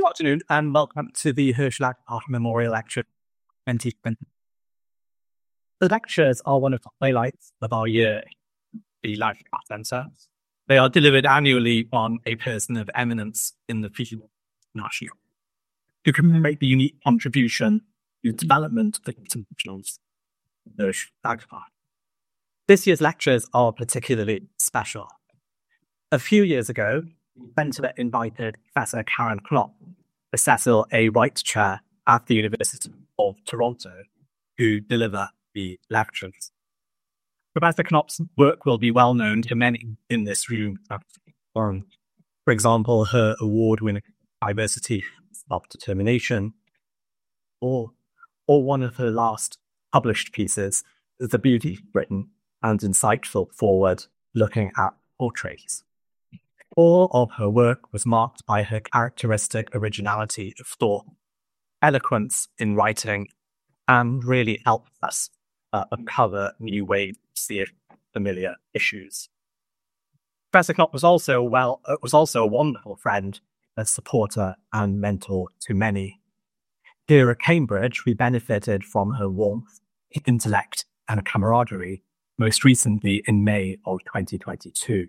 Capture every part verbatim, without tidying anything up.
Good afternoon and welcome to the Herschel Art Memorial Lecture twenty twenty. The lectures are one of the highlights of our year at the Life Art Centre. They are delivered annually on a person of eminence in the field of national who can make the unique contribution to the development of the internationals of Herschel Art. This year's lectures are particularly special. A few years ago, the Centre invited Professor Karen Knopp, the Cecil A. Wright Chair at the University of Toronto, to deliver the lectures. Professor Knopp's work will be well known to many in this room. For example, her award-winning Diversity Self-Determination, or, or one of her last published pieces, The Beauty Written and Insightful Forward, looking at portraits. All of her work was marked by her characteristic originality of thought, eloquence in writing, and really helped us uh, uncover new ways to see familiar issues. Professor Knopp was also well uh, was also a wonderful friend, a supporter, and mentor to many. Here at Cambridge, we benefited from her warmth, intellect, and camaraderie, most recently in May of twenty twenty-two.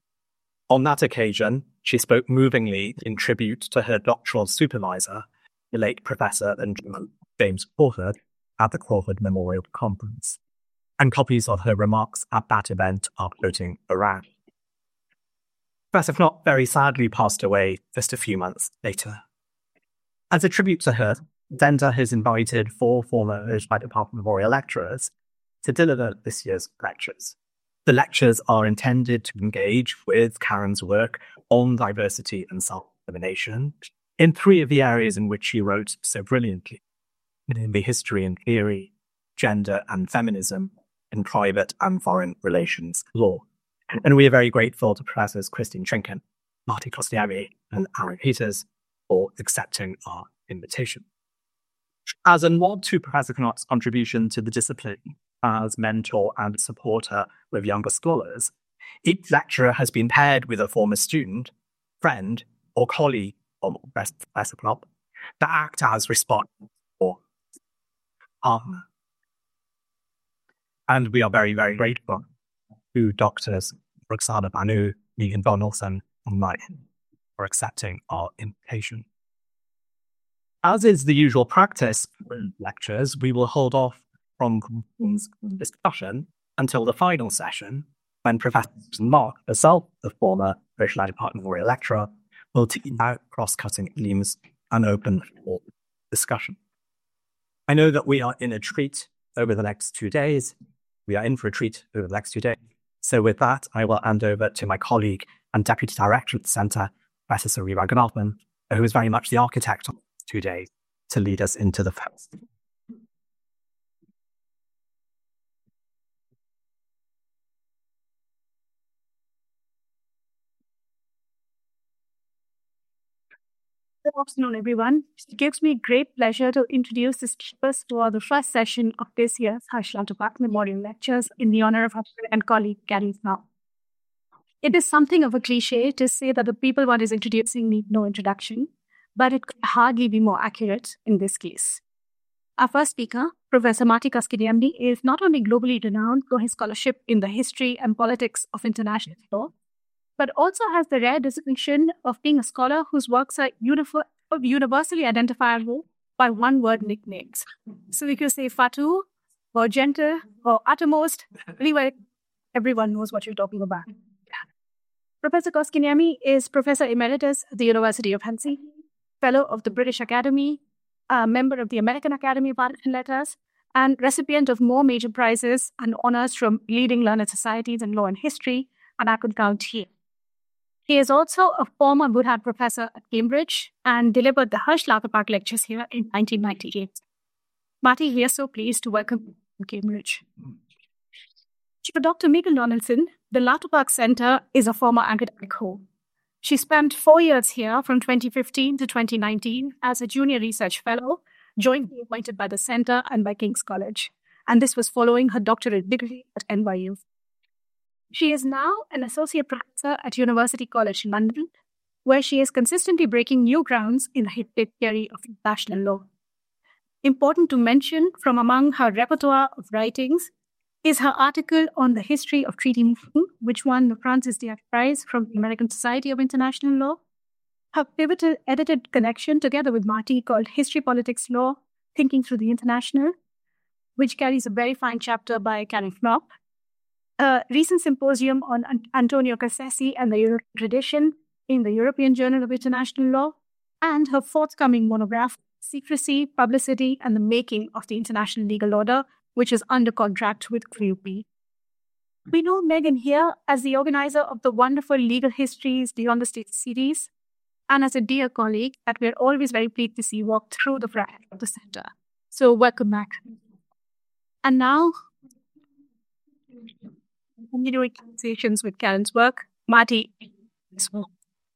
On that occasion, she spoke movingly in tribute to her doctoral supervisor, the late Professor and James Crawford, at the Crawford Memorial Conference, and copies of her remarks at that event are floating around. Professor Knopp very sadly passed away just a few months later. As a tribute to her, the Centre has invited four former Herschel Department Memorial lecturers to deliver this year's lectures. The lectures are intended to engage with Karen's work on diversity and self-determination in three of the areas in which she wrote so brilliantly, namely history and theory, gender and feminism, and private and foreign relations law. And we are very grateful to Professors Christine Trinken, Marty Koscielny, and Aaron Peters for accepting our invitation. As a nod to Professor Knopp's contribution to the discipline as mentor and supporter with younger scholars, each lecturer has been paired with a former student, friend, or colleague of Professor Knopp to act as respondents or partner. And we are very, very grateful to Doctors Roxana Banu, Megan Donaldson, and Mike for accepting our invitation. As is the usual practice for lectures, we will hold off from discussion until the final session, when Professor Mark, herself the former Herschel Department Memorial lecturer, will tease out cross-cutting themes and open for discussion. I know that we are in a treat over the next two days. We are in for a treat over the next two days. So with that, I will hand over to my colleague and Deputy Director at the Centre, Professor Suri Raghunathan, who is very much the architect of these two days, to lead us into the first. Good afternoon, everyone. It gives me great pleasure to introduce the speakers for the first session of this year's Herschel Department Memorial Lectures in the honor of our friend and colleague, Karen Knopp. It is something of a cliche to say that the people one is introducing need no introduction, but it could hardly be more accurate in this case. Our first speaker, Professor Marty Koscielny, is not only globally renowned for his scholarship in the history and politics of international law, but also has the rare distinction of being a scholar whose works are universally identifiable by one-word nicknames. So we could say Fatu, or Gentle, or Uttermost. Anyway, everyone knows what you're talking about. Professor Koscielny is Professor Emeritus at the University of Helsinki, Fellow of the British Academy, a member of the American Academy of Arts and Letters, and recipient of more major prizes and honors from leading learned societies in law and history, and I could count here. He is also a former Woodhart professor at Cambridge and delivered the Herschel Park lectures here in nineteen ninety-eight. Marty, we are so pleased to welcome you to Cambridge. For Doctor Megan Donaldson, the Lauterpacht Center is a former academic home. She spent four years here from twenty fifteen to twenty nineteen as a junior research fellow, jointly appointed by the center and by King's College. And this was following her doctorate degree at N Y U. She is now an associate professor at University College London, where she is consistently breaking new grounds in the hit theory of international law. Important to mention from among her repertoire of writings is her article on the history of treaty making, which won the Francis Diaz Prize from the American Society of International Law. Her pivotal edited collection together with Marty called History, Politics, Law, Thinking Through the International, which carries a very fine chapter by Karen Knopp. A recent symposium on Antonio Cassesi and the Euro tradition in the European Journal of International Law, and her forthcoming monograph, Secrecy, Publicity, and the Making of the International Legal Order, which is under contract with C U P. We know Megan here as the organizer of the wonderful Legal Histories Beyond the States series, and as a dear colleague that we're always very pleased to see walk through the front of the center. So welcome back. And now, continuing conversations with Karen's work, Marty as well.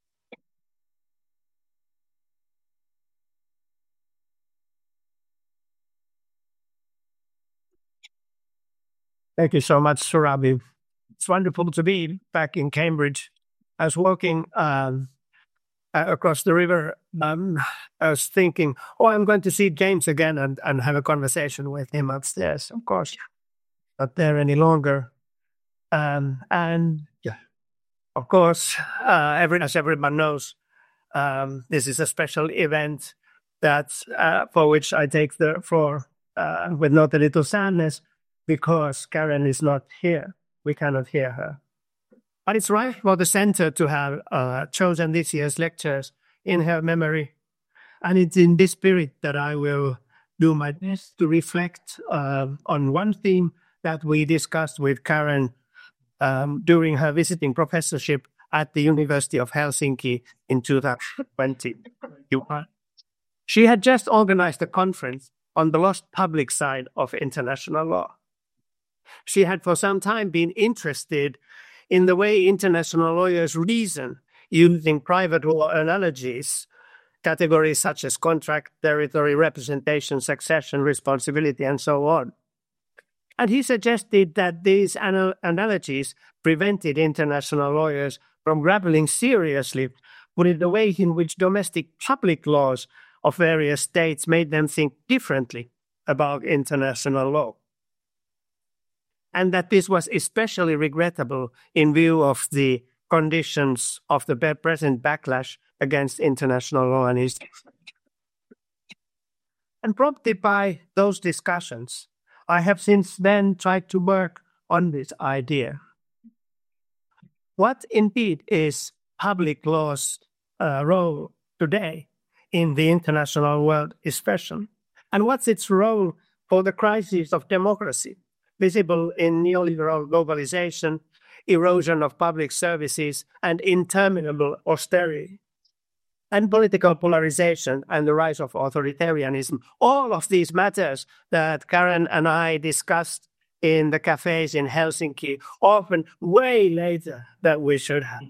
Thank you so much, Surabhi. It's wonderful to be back in Cambridge. I was walking um, across the river. Um, I was thinking, oh, I'm going to see James again and, and have a conversation with him upstairs. Of course, not there any longer. Um, and yeah, of course, uh, every, as everyone knows, um, this is a special event that uh, for which I take the floor uh, with not a little sadness, because Karen is not here. We cannot hear her. But it's right for the center to have uh, chosen this year's lectures in her memory. And it's in this spirit that I will do my best to reflect uh, on one theme that we discussed with Karen um, during her visiting professorship at the University of Helsinki in two thousand twenty. She had just organized a conference on the lost public side of international law. She had for some time been interested in the way international lawyers reason using private law analogies, categories such as contract, territory, representation, succession, responsibility, and so on. And he suggested that these anal- analogies prevented international lawyers from grappling seriously with the way in which domestic public laws of various states made them think differently about international law. And that this was especially regrettable in view of the conditions of the present backlash against international law and its. And prompted by those discussions, I have since then tried to work on this idea. What indeed is public law's uh, role today in the international world especially? And what's its role for the crisis of democracy, visible in neoliberal globalization, erosion of public services, and interminable austerity, and political polarization and the rise of authoritarianism? All of these matters that Karen and I discussed in the cafes in Helsinki, often way later than we should have.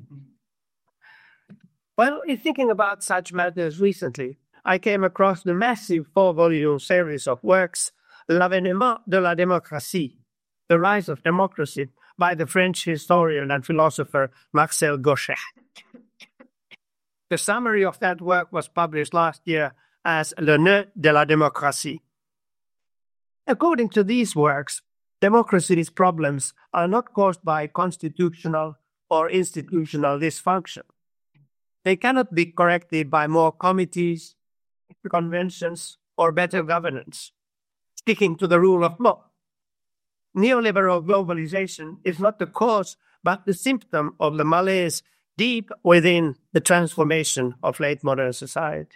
Well, in thinking about such matters recently, I came across the massive four-volume series of works L'avènement de la démocratie, The Rise of Democracy, by the French historian and philosopher Marcel Gauchet. The summary of that work was published last year as Le Nœud de la démocratie. According to these works, democracy's problems are not caused by constitutional or institutional dysfunction. They cannot be corrected by more committees, conventions, or better governance, sticking to the rule of law. Neoliberal globalization is not the cause, but the symptom of the malaise deep within the transformation of late modern society.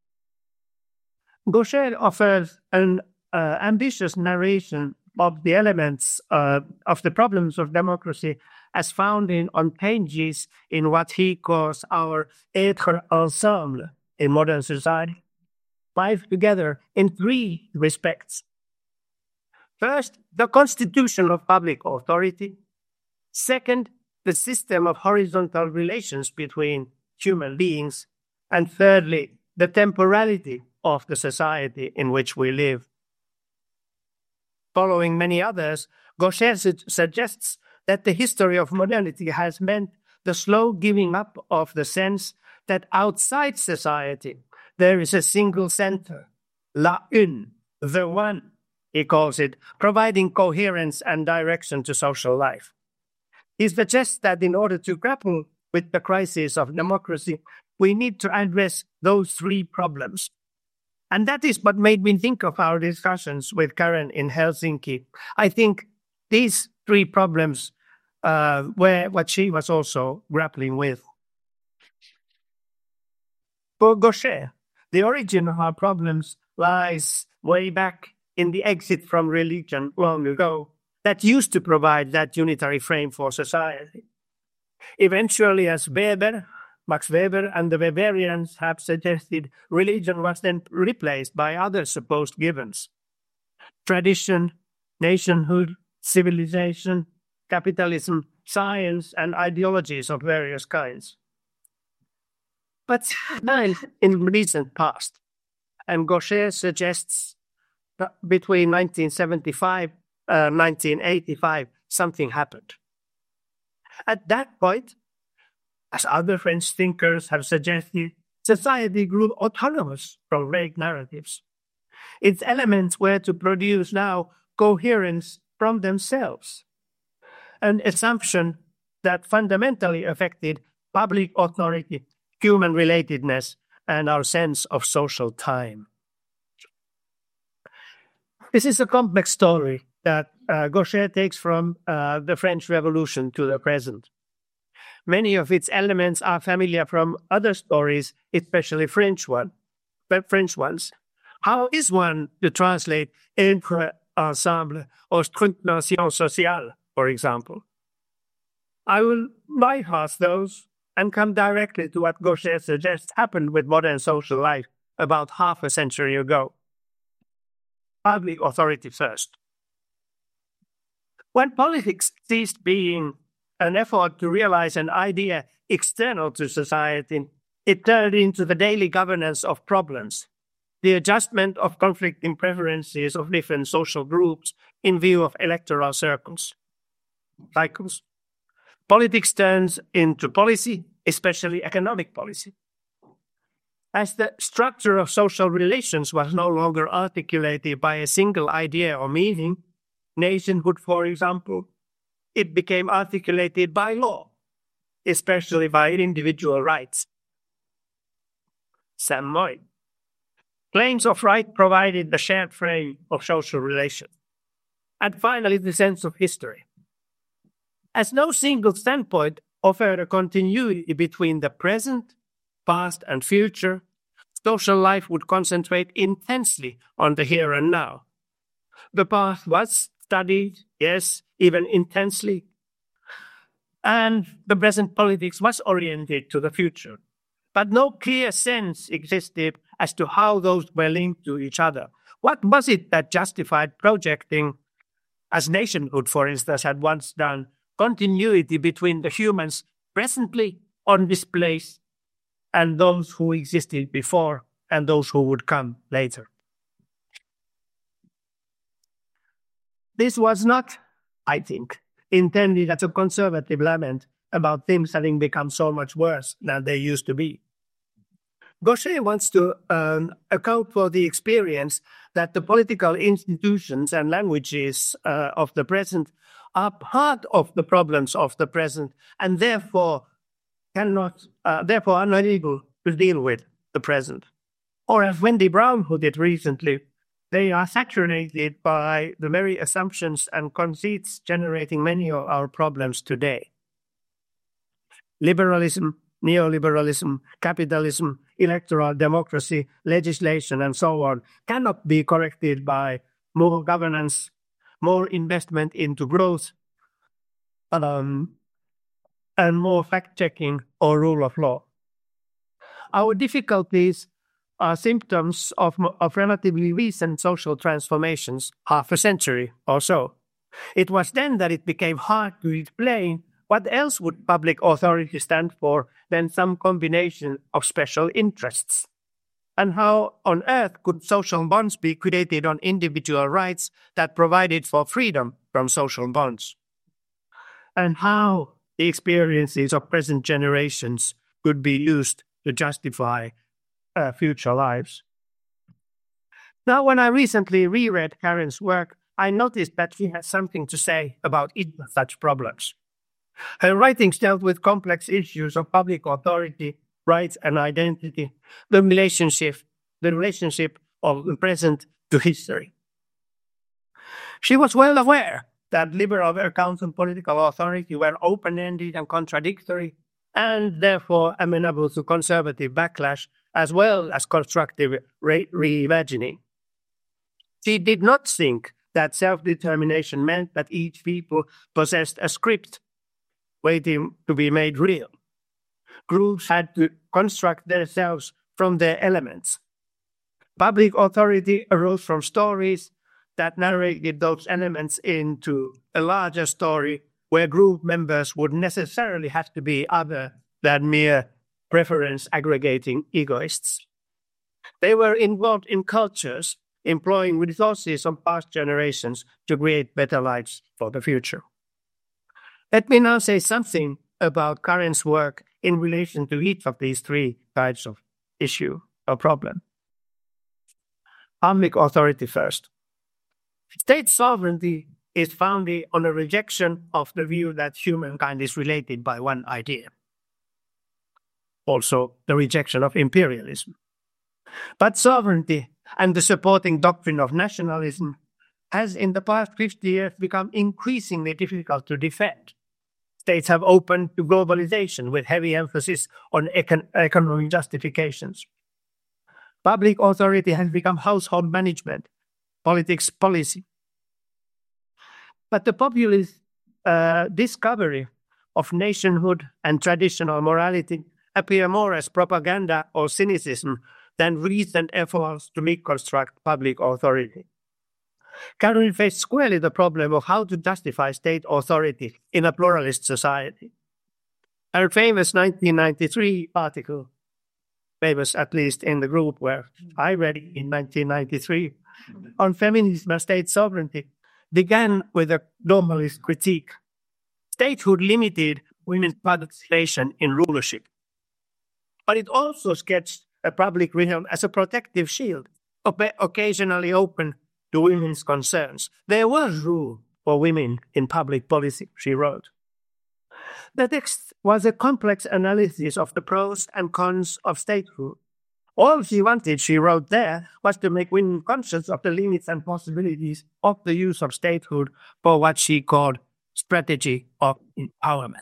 Gauchet offers an uh, ambitious narration of the elements uh, of the problems of democracy as found in on pages in what he calls our être ensemble in modern society, live together in three respects. First, the constitution of public authority. Second, the system of horizontal relations between human beings. And thirdly, the temporality of the society in which we live. Following many others, Gauchet su- suggests that the history of modernity has meant the slow giving up of the sense that outside society there is a single center, la une, the one, he calls it, providing coherence and direction to social life. He suggests that in order to grapple with the crisis of democracy, we need to address those three problems. And that is what made me think of our discussions with Karen in Helsinki. I think these three problems uh, were what she was also grappling with. For Gaucher, the origin of our problems lies way back in the exit from religion long ago that used to provide that unitary frame for society. Eventually, as Weber, Max Weber and the Weberians have suggested, religion was then replaced by other supposed givens: tradition, nationhood, civilization, capitalism, science, and ideologies of various kinds. But then, in recent past, and Gaucher suggests that between nineteen seventy-five and nineteen eighty-five, something happened. At that point, as other French thinkers have suggested, society grew autonomous from vague narratives. Its elements were to produce now coherence from themselves, an assumption that fundamentally affected public authority, human relatedness, and our sense of social time. This is a complex story that uh, Gaucher takes from uh, the French Revolution to the present. Many of its elements are familiar from other stories, especially French one, French ones. How is one to translate Être ensemble or structuration sociale, for example? I will bypass those and come directly to what Gaucher suggests happened with modern social life about half a century ago. Public authority first. When politics ceased being an effort to realize an idea external to society, it turned into the daily governance of problems, the adjustment of conflicting preferences of different social groups in view of electoral circles, cycles. Politics turns into policy, especially economic policy. As the structure of social relations was no longer articulated by a single idea or meaning, nationhood, for example, it became articulated by law, especially by individual rights. Sam Moy. Claims of right provided the shared frame of social relations. And finally, the sense of history. As no single standpoint offered a continuity between the present, past, and future, social life would concentrate intensely on the here and now. The past was studied, yes, even intensely, and the present politics was oriented to the future. But no clear sense existed as to how those were linked to each other. What was it that justified projecting, as nationhood, for instance, had once done, continuity between the humans presently on this place and those who existed before and those who would come later? This was not, I think, intended as a conservative lament about things having become so much worse than they used to be. Gaucher wants to um, account for the experience that the political institutions and languages uh, of the present are part of the problems of the present and therefore cannot, uh, therefore are not able to deal with the present. Or as Wendy Brown put it recently, they are saturated by the very assumptions and conceits generating many of our problems today. Liberalism, neoliberalism, capitalism, electoral democracy, legislation, and so on cannot be corrected by more governance, more investment into growth, um, and more fact-checking or rule of law. Our difficulties are symptoms of, of relatively recent social transformations, half a century or so. It was then that it became hard to explain what else would public authority stand for than some combination of special interests. And how on earth could social bonds be created on individual rights that provided for freedom from social bonds? And how the experiences of present generations could be used to justify uh, future lives. Now, when I recently reread Karen's work, I noticed that she has something to say about each of such problems. Her writings dealt with complex issues of public authority, rights, and identity, the relationship, the relationship of the present to history. She was well aware that liberal accounts of political authority were open-ended and contradictory, and therefore amenable to conservative backlash as well as constructive re- reimagining. She did not think that self-determination meant that each people possessed a script waiting to be made real. Groups had to construct themselves from their elements. Public authority arose from stories that narrated those elements into a larger story where group members would necessarily have to be other than mere preference-aggregating egoists. They were involved in cultures employing resources of past generations to create better lives for the future. Let me now say something about Karen's work in relation to each of these three types of issue or problem. Public authority first. State sovereignty is founded on a rejection of the view that humankind is related by one idea. Also, the rejection of imperialism. But sovereignty and the supporting doctrine of nationalism has in the past fifty years become increasingly difficult to defend. States have opened to globalization with heavy emphasis on econ- economic justifications. Public authority has become household management, politics policy. But the populist uh, discovery of nationhood and traditional morality appear more as propaganda or cynicism than recent efforts to reconstruct public authority. Karen faced squarely the problem of how to justify state authority in a pluralist society. Her famous nineteen ninety-three article, famous at least in the group where I read it in nineteen ninety-three, on feminism and state sovereignty, began with a normalist critique. Statehood limited women's participation in rulership. But it also sketched a public realm as a protective shield, occasionally open to women's concerns. There was room for women in public policy, she wrote. The text was a complex analysis of the pros and cons of statehood. All she wanted, she wrote there, was to make women conscious of the limits and possibilities of the use of statehood for what she called strategy of empowerment.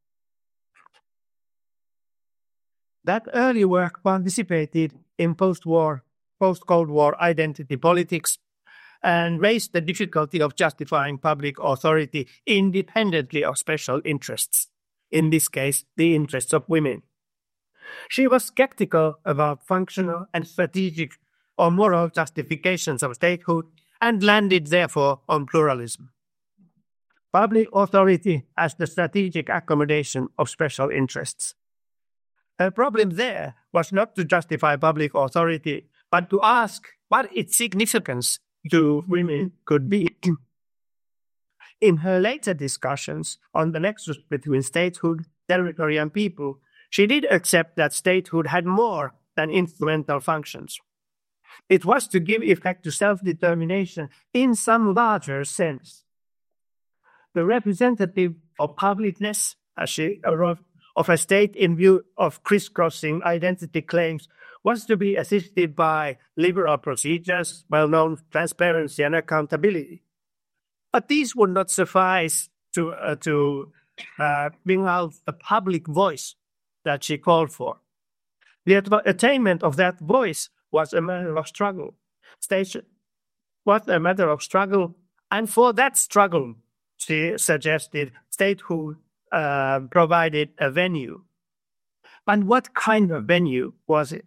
That early work participated in post-war, post-Cold War identity politics and raised the difficulty of justifying public authority independently of special interests, in this case, the interests of women. She was skeptical about functional and strategic or moral justifications of statehood and landed, therefore, on pluralism. Public authority as the strategic accommodation of special interests. Her problem there was not to justify public authority, but to ask what its significance to women could be. In her later discussions on the nexus between statehood, territory, and people, she did accept that statehood had more than instrumental functions. It was to give effect to self-determination in some larger sense. The representative of publicness, as she wrote, of a state in view of crisscrossing identity claims was to be assisted by liberal procedures, well-known transparency and accountability. But these would not suffice to, uh, to uh, bring out the public voice that she called for. The at- attainment of that voice was a matter of struggle. Station was a matter of struggle, and for that struggle, she suggested statehood uh, provided a venue. And what kind of venue was it?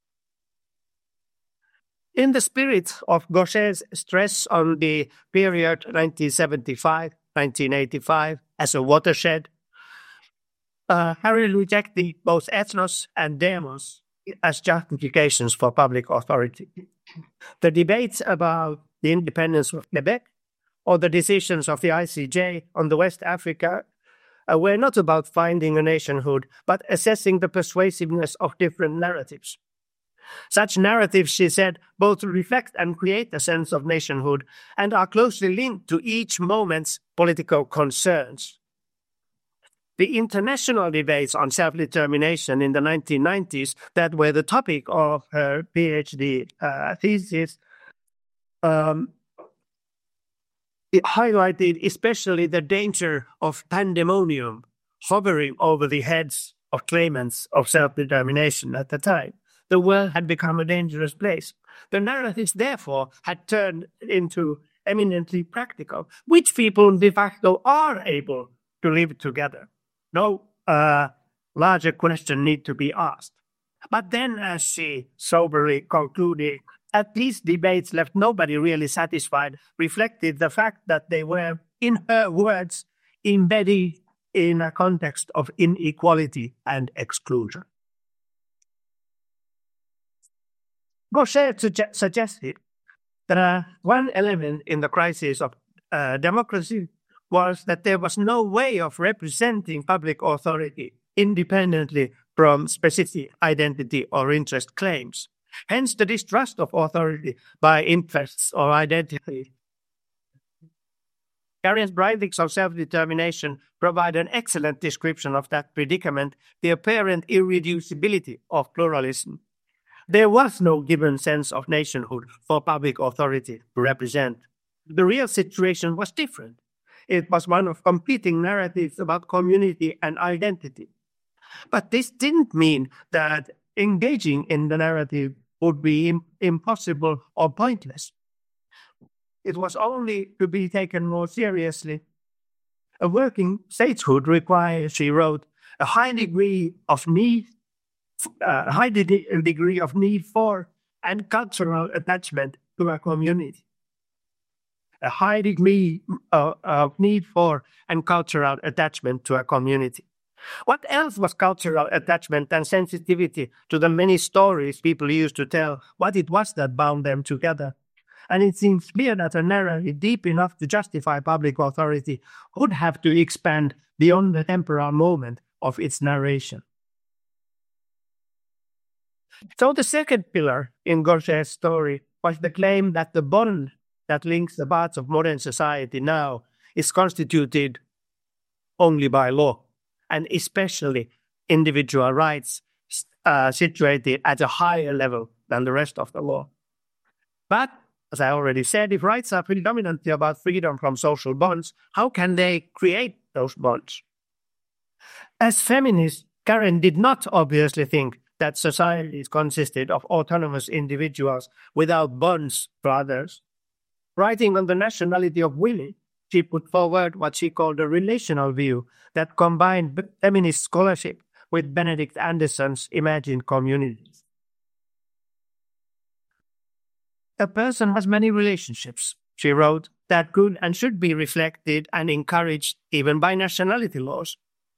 In the spirit of Gauchet's stress on the period nineteen seventy-five to nineteen eighty-five as a watershed, uh, Harry rejected both ethnos and demos as justifications for public authority. The debates about the independence of Quebec or the decisions of the I C J on the West Africa uh, were not about finding a nationhood, but assessing the persuasiveness of different narratives. Such narratives, she said, both reflect and create a sense of nationhood and are closely linked to each moment's political concerns. The international debates on self-determination in the nineteen nineties that were the topic of her PhD uh, thesis um, it highlighted especially the danger of pandemonium hovering over the heads of claimants of self-determination at the time. The world had become a dangerous place. The narratives, therefore, had turned into eminently practical, which people de facto are able to live together. No uh, larger question need to be asked. But then, as she soberly concluded, at these debates left nobody really satisfied, reflected the fact that they were, in her words, embedded in a context of inequality and exclusion. Gaucher suge- suggested that uh, one element in the crisis of uh, democracy was that there was no way of representing public authority independently from specific identity or interest claims. Hence, the distrust of authority by interests or identity. Karen's writings on self-determination provide an excellent description of that predicament, the apparent irreducibility of pluralism. There was no given sense of nationhood for public authority to represent. The real situation was different. It was one of competing narratives about community and identity. But this didn't mean that engaging in the narrative would be im- impossible or pointless. It was only to be taken more seriously. A working statehood requires, she wrote, a high degree of need, uh, a high de- degree of need for and cultural attachment to a community. A high degree uh, of need for and cultural attachment to a community. What else was cultural attachment and sensitivity to the many stories people used to tell what it was that bound them together? And it seems clear that a narrative deep enough to justify public authority would have to expand beyond the temporal moment of its narration. So the second pillar in Gaucher's story was the claim that the bond that links the parts of modern society now is constituted only by law, and especially individual rights uh, situated at a higher level than the rest of the law. But, as I already said, if rights are predominantly about freedom from social bonds, how can they create those bonds? As feminists, Karen did not obviously think that societies consisted of autonomous individuals without bonds for others. Writing on the nationality of women, she put forward what she called a relational view that combined feminist scholarship with Benedict Anderson's imagined communities. A person has many relationships, she wrote, that could and should be reflected and encouraged even by nationality laws.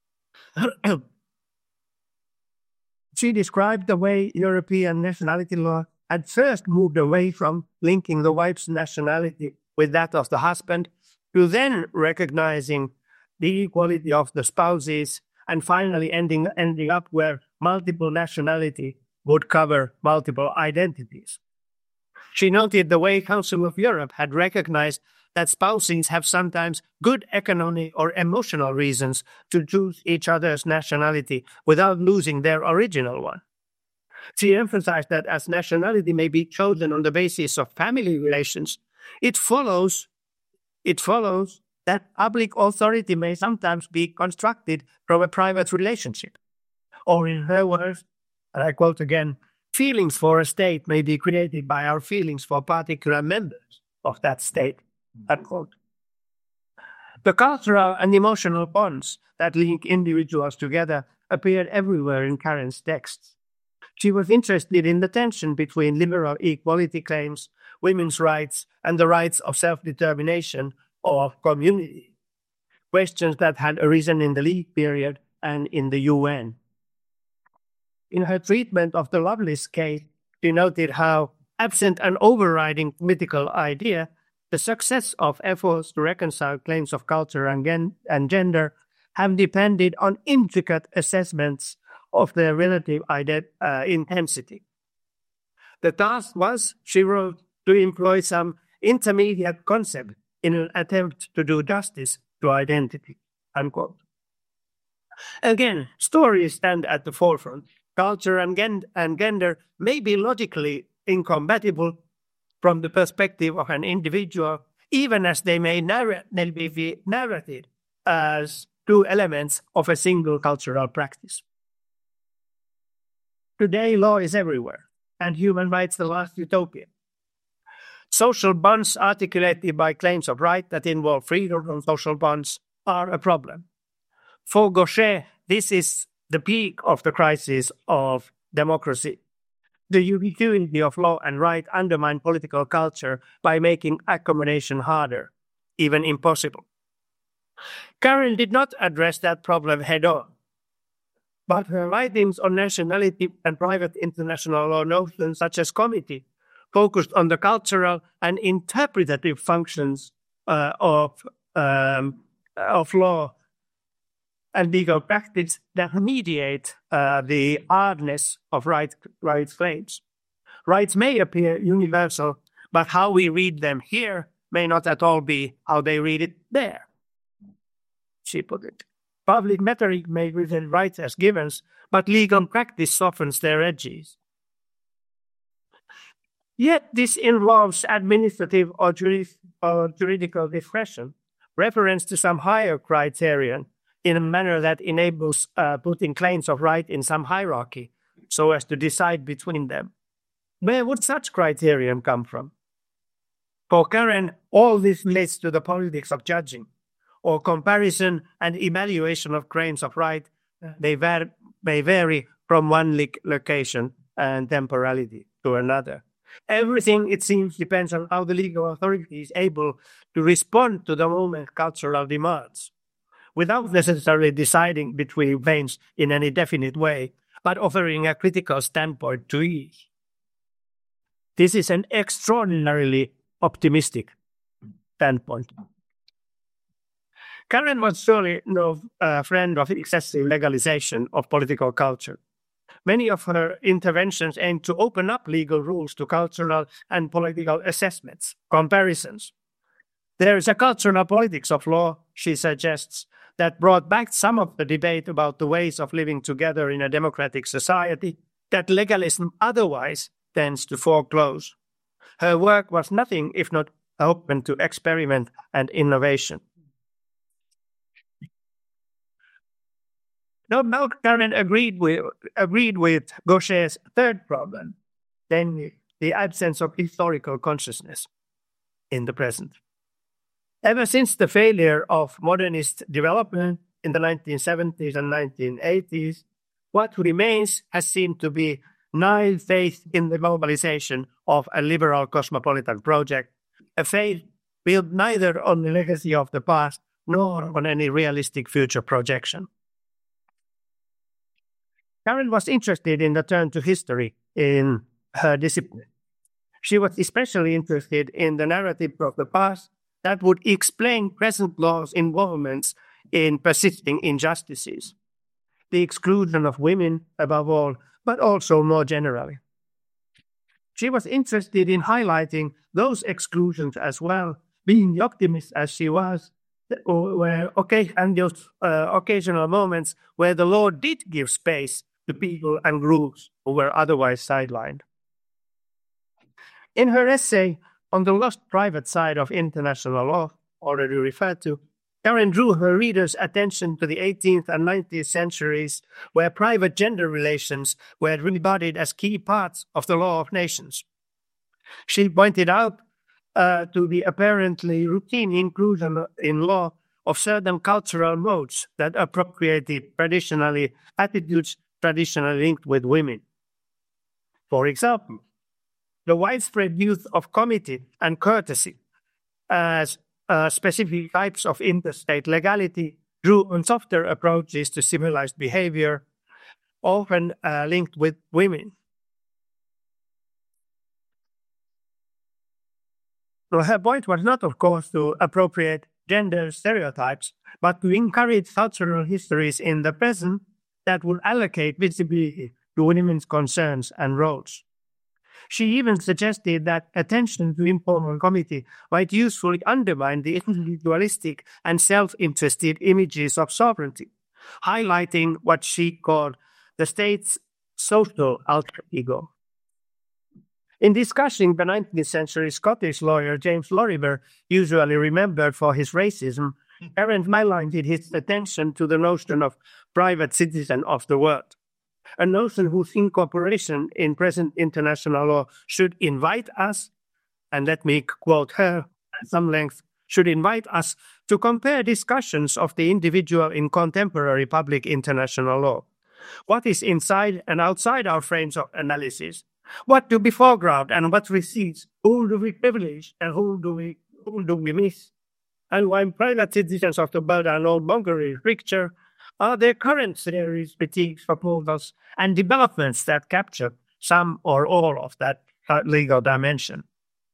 She described the way European nationality law had first moved away from linking the wife's nationality with that of the husband, to then recognizing the equality of the spouses, and finally ending, ending up where multiple nationality would cover multiple identities. She noted the way Council of Europe had recognized that spouses have sometimes good economic or emotional reasons to choose each other's nationality without losing their original one. She emphasized that as nationality may be chosen on the basis of family relations, it follows, it follows that public authority may sometimes be constructed from a private relationship. Or in her words, and I quote again, feelings for a state may be created by our feelings for particular members of that state. Unquote. The cultural and emotional bonds that link individuals together appeared everywhere in Karen's texts. She was interested in the tension between liberal equality claims, women's rights, and the rights of self-determination or community, questions that had arisen in the League period and in the U N. In her treatment of the Lovelace case, she noted how, absent an overriding political idea, the success of efforts to reconcile claims of culture and, gen- and gender have depended on intricate assessments of their relative ident- uh, intensity. The task was, she wrote, to employ some intermediate concept in an attempt to do justice to identity, unquote. Again, stories stand at the forefront. Culture and, gen- and gender may be logically incompatible from the perspective of an individual, even as they may narr- be narrated as two elements of a single cultural practice. Today, law is everywhere, and human rights the last utopia. Social bonds articulated by claims of right that involve freedom from social bonds are a problem. For Gaucher, this is the peak of the crisis of democracy. The ubiquity of law and right undermine political culture by making accommodation harder, even impossible. Karen did not address that problem head-on, but her writings on nationality and private international law notions, such as comity, focused on the cultural and interpretative functions uh, of, um, of law and legal practice that mediate uh, the hardness of right, rights claims. Rights may appear universal, but how we read them here may not at all be how they read it there, she put it. Public rhetoric may present rights as givens, but legal practice softens their edges. Yet this involves administrative or, juris, or juridical discretion, reference to some higher criterion in a manner that enables uh, putting claims of right in some hierarchy so as to decide between them. Where would such criterion come from? For Karen, all this relates to the politics of judging, or comparison and evaluation of claims of right. They var- may vary from one li- location and temporality to another. Everything, it seems, depends on how the legal authority is able to respond to the moment's cultural demands, without necessarily deciding between veins in any definite way, but offering a critical standpoint to each. This is an extraordinarily optimistic standpoint. Karen was surely no uh, friend of excessive legalization of political culture. Many of her interventions aim to open up legal rules to cultural and political assessments, comparisons. There is a cultural politics of law, she suggests, that brought back some of the debate about the ways of living together in a democratic society that legalism otherwise tends to foreclose. Her work was nothing if not open to experiment and innovation. No, no, Karen agreed with, agreed with Gaucher's third problem, then the absence of historical consciousness in the present. Ever since the failure of modernist development in the nineteen seventies and nineteen eighties, what remains has seemed to be naive faith in the mobilization of a liberal cosmopolitan project, a faith built neither on the legacy of the past nor on any realistic future projection. Karen was interested in the turn to history in her discipline. She was especially interested in the narrative of the past that would explain present law's involvements in persisting injustices, the exclusion of women above all, but also more generally. She was interested in highlighting those exclusions as well, being the optimist as she was, where okay, and those uh, occasional moments where the law did give space to people and groups who were otherwise sidelined. In her essay on the lost private side of international law, already referred to, Karen drew her readers' attention to the eighteenth and nineteenth centuries, where private gender relations were embodied as key parts of the law of nations. She pointed out uh, to the apparently routine inclusion in law of certain cultural modes that appropriated traditionally attitudes traditionally linked with women. For example, the widespread use of comity and courtesy as uh, specific types of interstate legality drew on softer approaches to civilized behavior, often uh, linked with women. So her point was not, of course, to appropriate gender stereotypes, but to encourage cultural histories in the present that will allocate visibility to women's concerns and roles. She even suggested that attention to informal committee might usefully undermine the individualistic and self-interested images of sovereignty, highlighting what she called the state's social alter ego. In discussing the nineteenth century Scottish lawyer James Lorimer, usually remembered for his racism, Arendt highlighted his attention to the notion of private citizen of the world, a notion whose incorporation in present international law should invite us, and let me quote her at some length, should invite us to compare discussions of the individual in contemporary public international law. What is inside and outside our frames of analysis? What do we foreground and what recedes? Whom do we privilege and whom do we whom do we miss? And while private citizens of the world are no longer in picture, are there current theories, critiques, proposals, and developments that capture some or all of that legal dimension?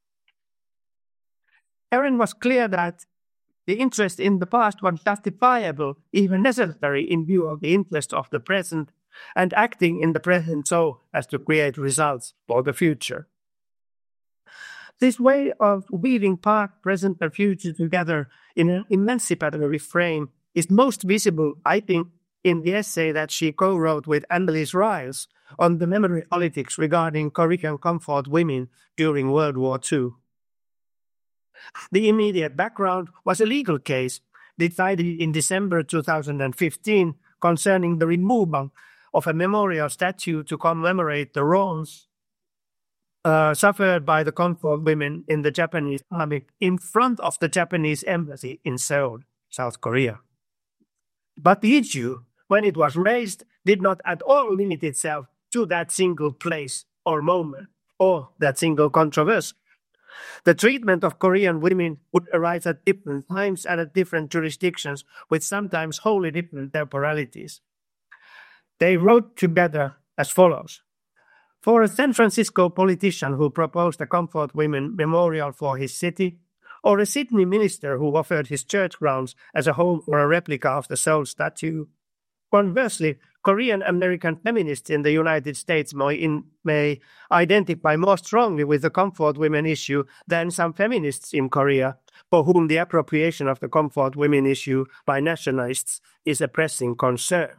Arendt was clear that the interest in the past was justifiable, even necessary in view of the interest of the present, and acting in the present so as to create results for the future. This way of weaving past, present, and future together in an emancipatory frame is most visible, I think, in the essay that she co-wrote with Annelies Riles on the memory politics regarding Korean comfort women during World War Two. The immediate background was a legal case decided in December two thousand fifteen concerning the removal of a memorial statue to commemorate the wrongs uh, suffered by the comfort women in the Japanese army in front of the Japanese embassy in Seoul, South Korea. But the issue, when it was raised, did not at all limit itself to that single place or moment or that single controversy. The treatment of Korean women would arise at different times and at different jurisdictions with sometimes wholly different temporalities. They wrote together as follows. For a San Francisco politician who proposed a comfort women memorial for his city, or a Sydney minister who offered his church grounds as a home for a replica of the Seoul statue. Conversely, Korean American feminists in the United States may, in, may identify more strongly with the comfort women issue than some feminists in Korea, for whom the appropriation of the comfort women issue by nationalists is a pressing concern.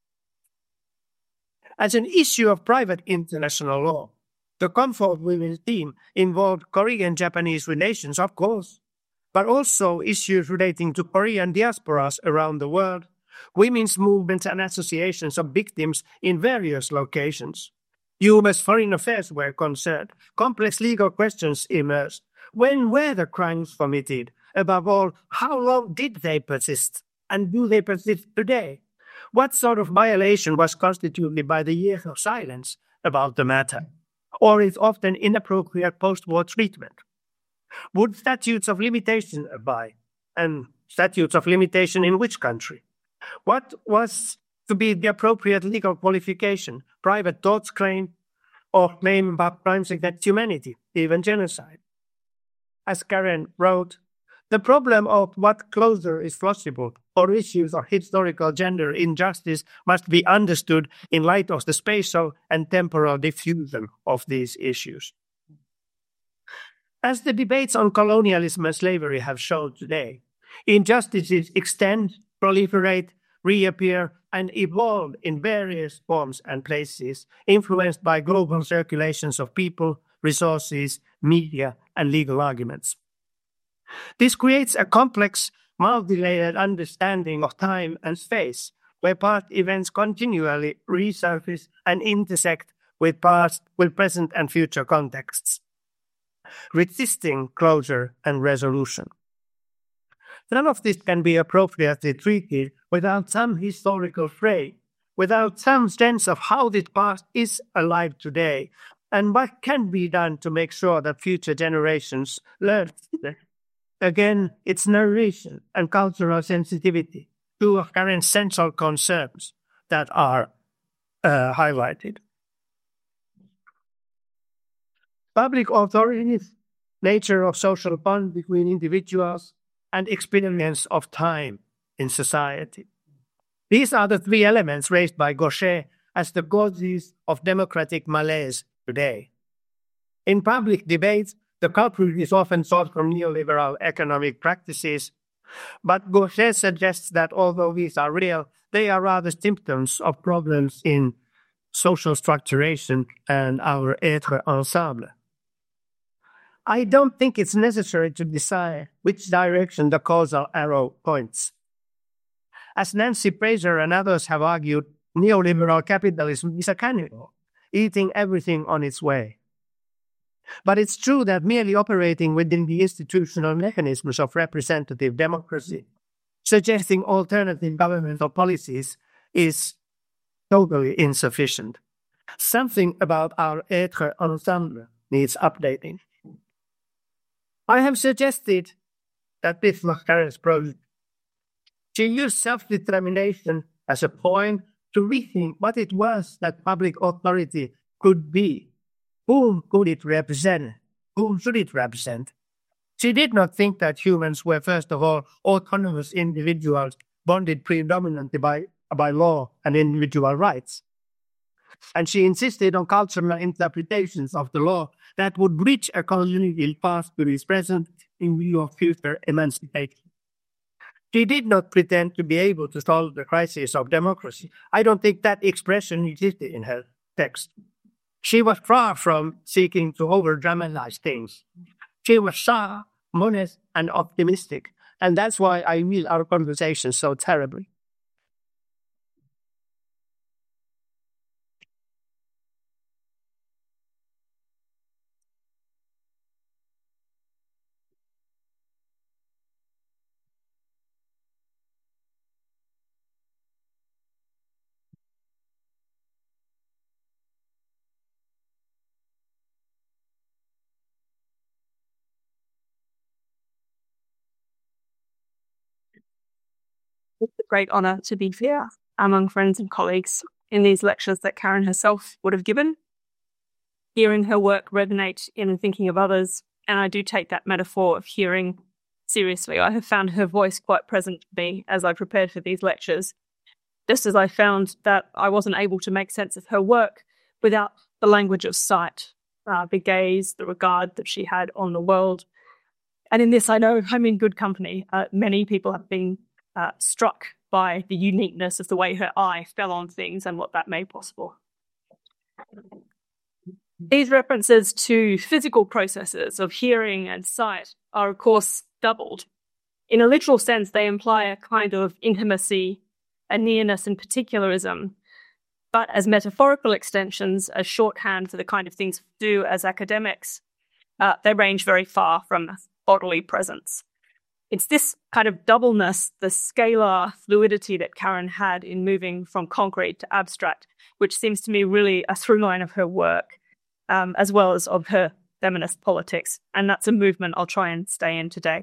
As an issue of private international law, the comfort women theme involved Korean-Japanese relations, of course, but also issues relating to Korean diasporas around the world, women's movements and associations of victims in various locations. U S foreign affairs were concerned. Complex legal questions emerged. When were the crimes committed? Above all, how long did they persist? And do they persist today? What sort of violation was constituted by the years of silence about the matter, or its often inappropriate post-war treatment? Would statutes of limitation apply? And statutes of limitation in which country? What was to be the appropriate legal qualification? Private torts claim or claim about crimes against humanity, even genocide? As Karen wrote, the problem of what closure is possible or issues of historical gender injustice must be understood in light of the spatial and temporal diffusion of these issues. As the debates on colonialism and slavery have shown today, injustices extend, proliferate, reappear, and evolve in various forms and places, influenced by global circulations of people, resources, media, and legal arguments. This creates a complex, multi-layered understanding of time and space, where past events continually resurface and intersect with past, with present and future contexts, resisting closure and resolution. None of this can be appropriately treated without some historical frame, without some sense of how this past is alive today, and what can be done to make sure that future generations learn. Again, its narration and cultural sensitivity, two of current central concerns that are uh, highlighted. Public authorities, nature of social bond between individuals, and experience of time in society. These are the three elements raised by Gaucher as the causes of democratic malaise today. In public debates, the culprit is often sought from neoliberal economic practices, but Gaucher suggests that although these are real, they are rather symptoms of problems in social structuration and our être ensemble. I don't think it's necessary to decide which direction the causal arrow points. As Nancy Fraser and others have argued, neoliberal capitalism is a cannibal, eating everything on its way. But it's true that merely operating within the institutional mechanisms of representative democracy, suggesting alternative governmental policies, is totally insufficient. Something about our être ensemble needs updating. I have suggested that this was Karen's project. She used self-determination as a point to rethink what it was that public authority could be. Whom could it represent? Whom should it represent? She did not think that humans were, first of all, autonomous individuals bonded predominantly by, by law and individual rights. And she insisted on cultural interpretations of the law that would bridge a colonial past to its present in view of future emancipation. She did not pretend to be able to solve the crisis of democracy. I don't think that expression existed in her text. She was far from seeking to over-dramatize things. She was shy, modest, and optimistic, and that's why I miss our conversation so terribly. It's a great honour to be here among friends and colleagues in these lectures that Karen herself would have given. Hearing her work resonate in the thinking of others, and I do take that metaphor of hearing seriously. I have found her voice quite present to me as I prepared for these lectures, just as I found that I wasn't able to make sense of her work without the language of sight, uh, the gaze, the regard that she had on the world. And in this, I know I'm in good company. Uh, many people have been Uh, struck by the uniqueness of the way her eye fell on things and what that made possible. These references to physical processes of hearing and sight are, of course, doubled. In a literal sense, they imply a kind of intimacy, a nearness and particularism, but as metaphorical extensions, as shorthand for the kind of things we do as academics, uh, they range very far from bodily presence. It's this kind of doubleness, the scalar fluidity that Karen had in moving from concrete to abstract, which seems to me really a through line of her work, um, as well as of her feminist politics. And that's a movement I'll try and stay in today.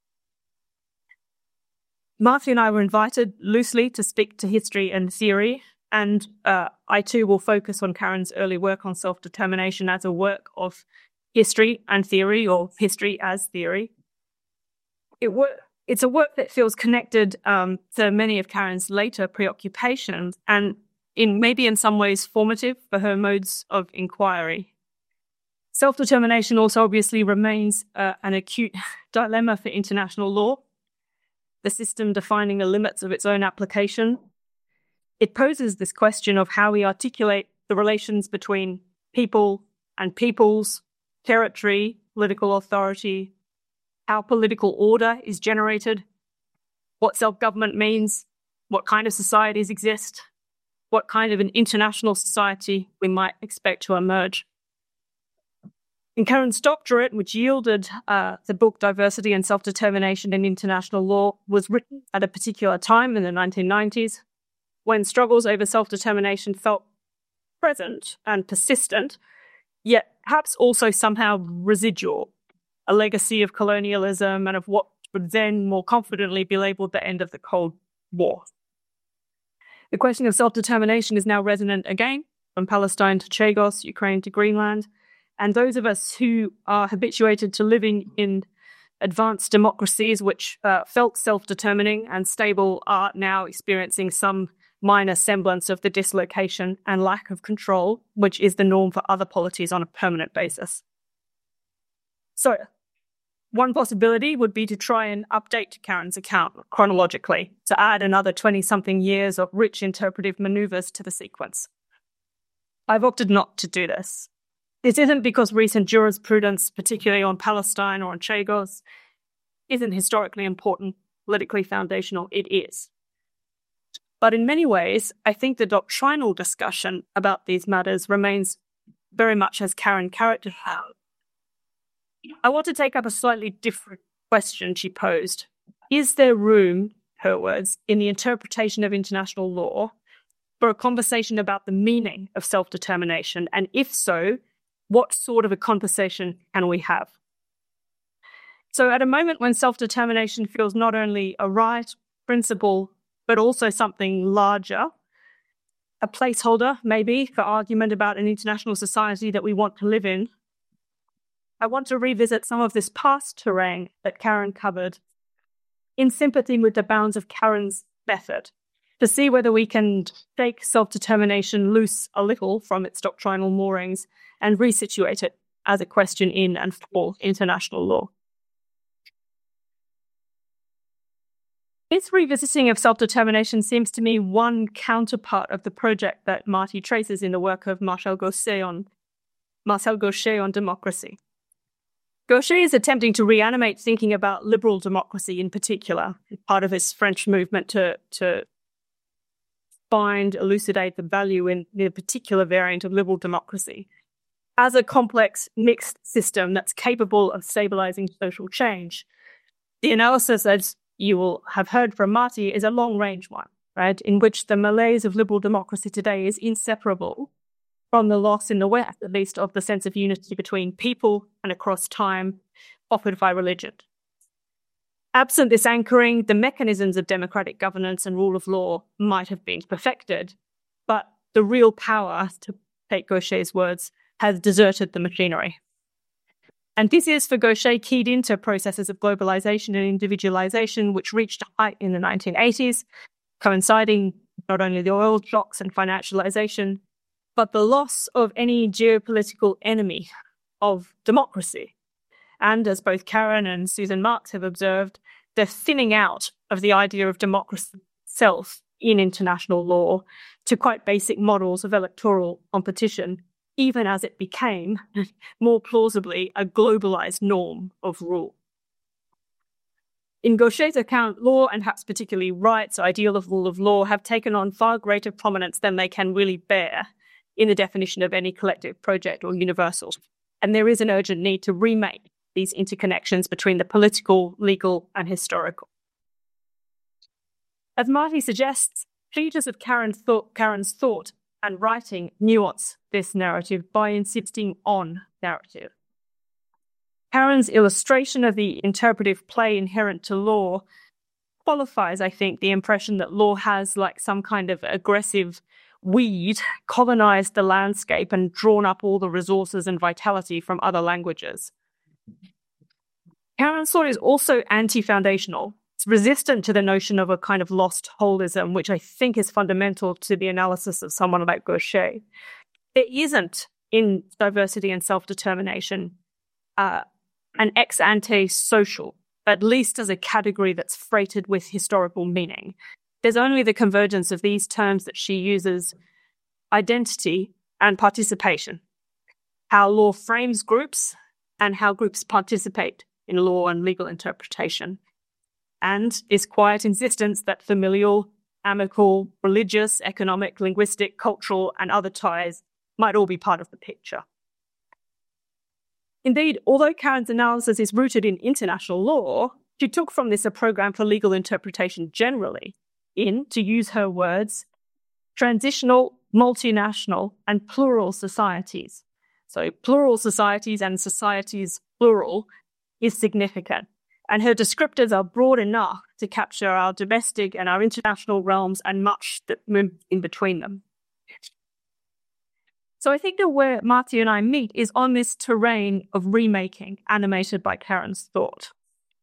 Martha and I were invited loosely to speak to history and theory, and uh, I too will focus on Karen's early work on self-determination as a work of history and theory, or history as theory. It wor- it's a work that feels connected um, to many of Karen's later preoccupations and in maybe in some ways formative for her modes of inquiry. Self-determination also obviously remains uh, an acute dilemma for international law, the system defining the limits of its own application. It poses this question of how we articulate the relations between people and peoples, territory, political authority, how political order is generated, what self-government means, what kind of societies exist, what kind of an international society we might expect to emerge. In Karen's doctorate, which yielded uh, the book Diversity and Self-Determination in International Law, was written at a particular time in the nineteen nineties, when struggles over self-determination felt present and persistent, yet perhaps also somehow residual, a legacy of colonialism and of what would then more confidently be labelled the end of the Cold War. The question of self-determination is now resonant again, from Palestine to Chagos, Ukraine to Greenland, and those of us who are habituated to living in advanced democracies which uh, felt self-determining and stable are now experiencing some minor semblance of the dislocation and lack of control, which is the norm for other polities on a permanent basis. So, one possibility would be to try and update Karen's account chronologically, to add another twenty-something years of rich interpretive manoeuvres to the sequence. I've opted not to do this. This isn't because recent jurisprudence, particularly on Palestine or on Chagos, isn't historically important, politically foundational. It is. But in many ways, I think the doctrinal discussion about these matters remains very much as Karen characterized. I want to take up a slightly different question she posed. Is there room, her words, in the interpretation of international law for a conversation about the meaning of self-determination? And if so, what sort of a conversation can we have? So at a moment when self-determination feels not only a right, principle, but also something larger, a placeholder maybe for argument about an international society that we want to live in, I want to revisit some of this past terrain that Karen covered in sympathy with the bounds of Karen's method, to see whether we can take self-determination loose a little from its doctrinal moorings and resituate it as a question in and for international law. This revisiting of self-determination seems to me one counterpart of the project that Marty traces in the work of Marcel Gauchet on, Marcel Gauchet on democracy. Gauchet is attempting to reanimate thinking about liberal democracy in particular, part of his French movement to, to find, elucidate the value in the particular variant of liberal democracy as a complex, mixed system that's capable of stabilizing social change. The analysis, as you will have heard from Marty, is a long-range one, right, in which the malaise of liberal democracy today is inseparable from the loss in the West, at least, of the sense of unity between people and across time offered by religion. Absent this anchoring, the mechanisms of democratic governance and rule of law might have been perfected, but the real power, to take Gauchet's words, has deserted the machinery. And this is, for Gauchet, keyed into processes of globalization and individualization, which reached a height in the nineteen eighties, coinciding not only the oil shocks and financialization, but the loss of any geopolitical enemy of democracy. And as both Karen and Susan Marks have observed, the thinning out of the idea of democracy itself in international law to quite basic models of electoral competition, even as it became, more plausibly, a globalized norm of rule. In Gauchet's account, law, and perhaps particularly rights, ideal of rule of law, have taken on far greater prominence than they can really bear in the definition of any collective project or universal. And there is an urgent need to remake these interconnections between the political, legal, and historical. As Marty suggests, features of Karen thought, Karen's thought and writing nuance this narrative by insisting on narrative. Karen's illustration of the interpretive play inherent to law qualifies, I think, the impression that law has, like some kind of aggressive weed, colonized the landscape and drawn up all the resources and vitality from other languages. Karen's thought is also anti-foundational. It's resistant to the notion of a kind of lost holism, which I think is fundamental to the analysis of someone like Gauchet. There isn't, in diversity and self-determination, uh, an ex-ante social, at least as a category that's freighted with historical meaning. There's only the convergence of these terms that she uses, identity and participation, how law frames groups and how groups participate in law and legal interpretation, and this quiet insistence that familial, amical, religious, economic, linguistic, cultural, and other ties might all be part of the picture. Indeed, although Karen's analysis is rooted in international law, she took from this a program for legal interpretation generally, in, to use her words, transitional, multinational, and plural societies. So plural societies and societies plural is significant. And her descriptors are broad enough to capture our domestic and our international realms and much that moves in between them. So I think that where Marty and I meet is on this terrain of remaking animated by Karen's thought.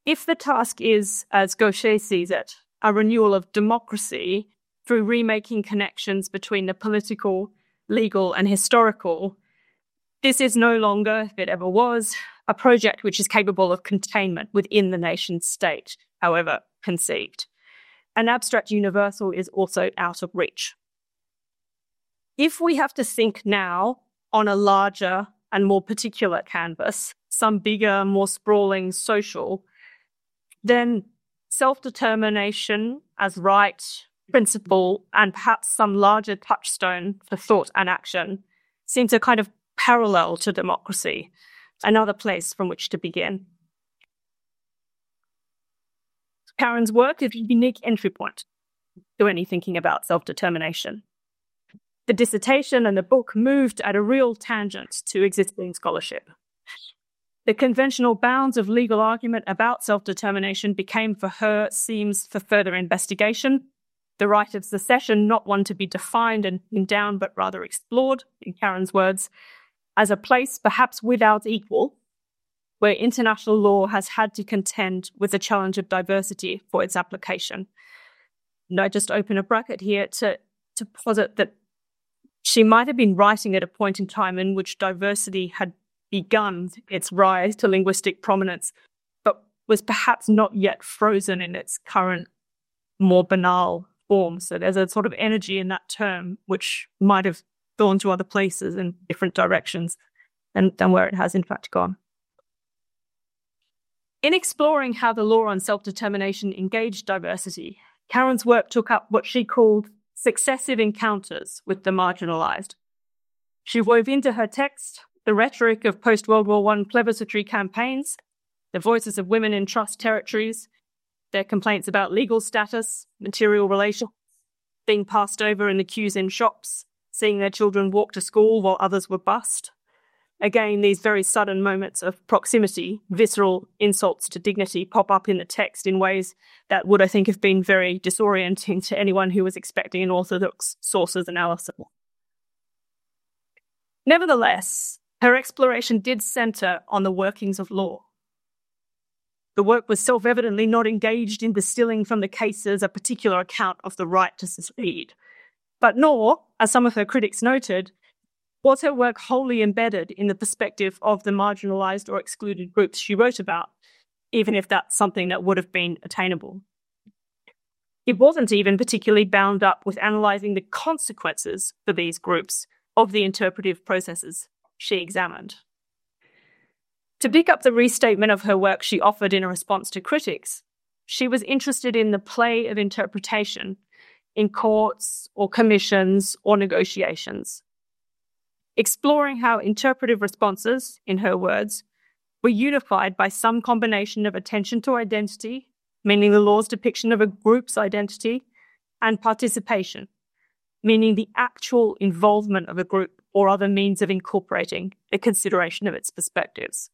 If the task is, as Gaucher sees it, a renewal of democracy through remaking connections between the political, legal, and historical, this is no longer, if it ever was, a project which is capable of containment within the nation state, however conceived. An abstract universal is also out of reach. If we have to think now on a larger and more particular canvas, some bigger, more sprawling social, then self-determination as right, principle, and perhaps some larger touchstone for thought and action seems a kind of parallel to democracy, another place from which to begin. Karen's work is a unique entry point to any thinking about self-determination. The dissertation and the book moved at a real tangent to existing scholarship. The conventional bounds of legal argument about self-determination became for her seams for further investigation, the right of secession not one to be defined and pinned down, but rather explored, in Karen's words, as a place perhaps without equal, where international law has had to contend with the challenge of diversity for its application. And I just open a bracket here to, to posit that she might have been writing at a point in time in which diversity had begun its rise to linguistic prominence, but was perhaps not yet frozen in its current, more banal form. So there's a sort of energy in that term which might have gone to other places in different directions than, than where it has in fact gone. In exploring how the law on self-determination engaged diversity, Karen's work took up what she called successive encounters with the marginalised. She wove into her text the rhetoric of post-World War One plebiscitary campaigns, the voices of women in trust territories, their complaints about legal status, material relations, being passed over in the queues in shops, seeing their children walk to school while others were bussed. Again, these very sudden moments of proximity, visceral insults to dignity, pop up in the text in ways that would, I think, have been very disorienting to anyone who was expecting an orthodox sources analysis. Nevertheless, her exploration did centre on the workings of law. The work was self-evidently not engaged in distilling from the cases a particular account of the right to secede, but nor, as some of her critics noted, was her work wholly embedded in the perspective of the marginalised or excluded groups she wrote about, even if that's something that would have been attainable. It wasn't even particularly bound up with analysing the consequences for these groups of the interpretive processes she examined. To pick up the restatement of her work she offered in a response to critics, she was interested in the play of interpretation in courts or commissions or negotiations, exploring how interpretive responses, in her words, were unified by some combination of attention to identity, meaning the law's depiction of a group's identity, and participation, meaning the actual involvement of a group or other means of incorporating the consideration of its perspectives.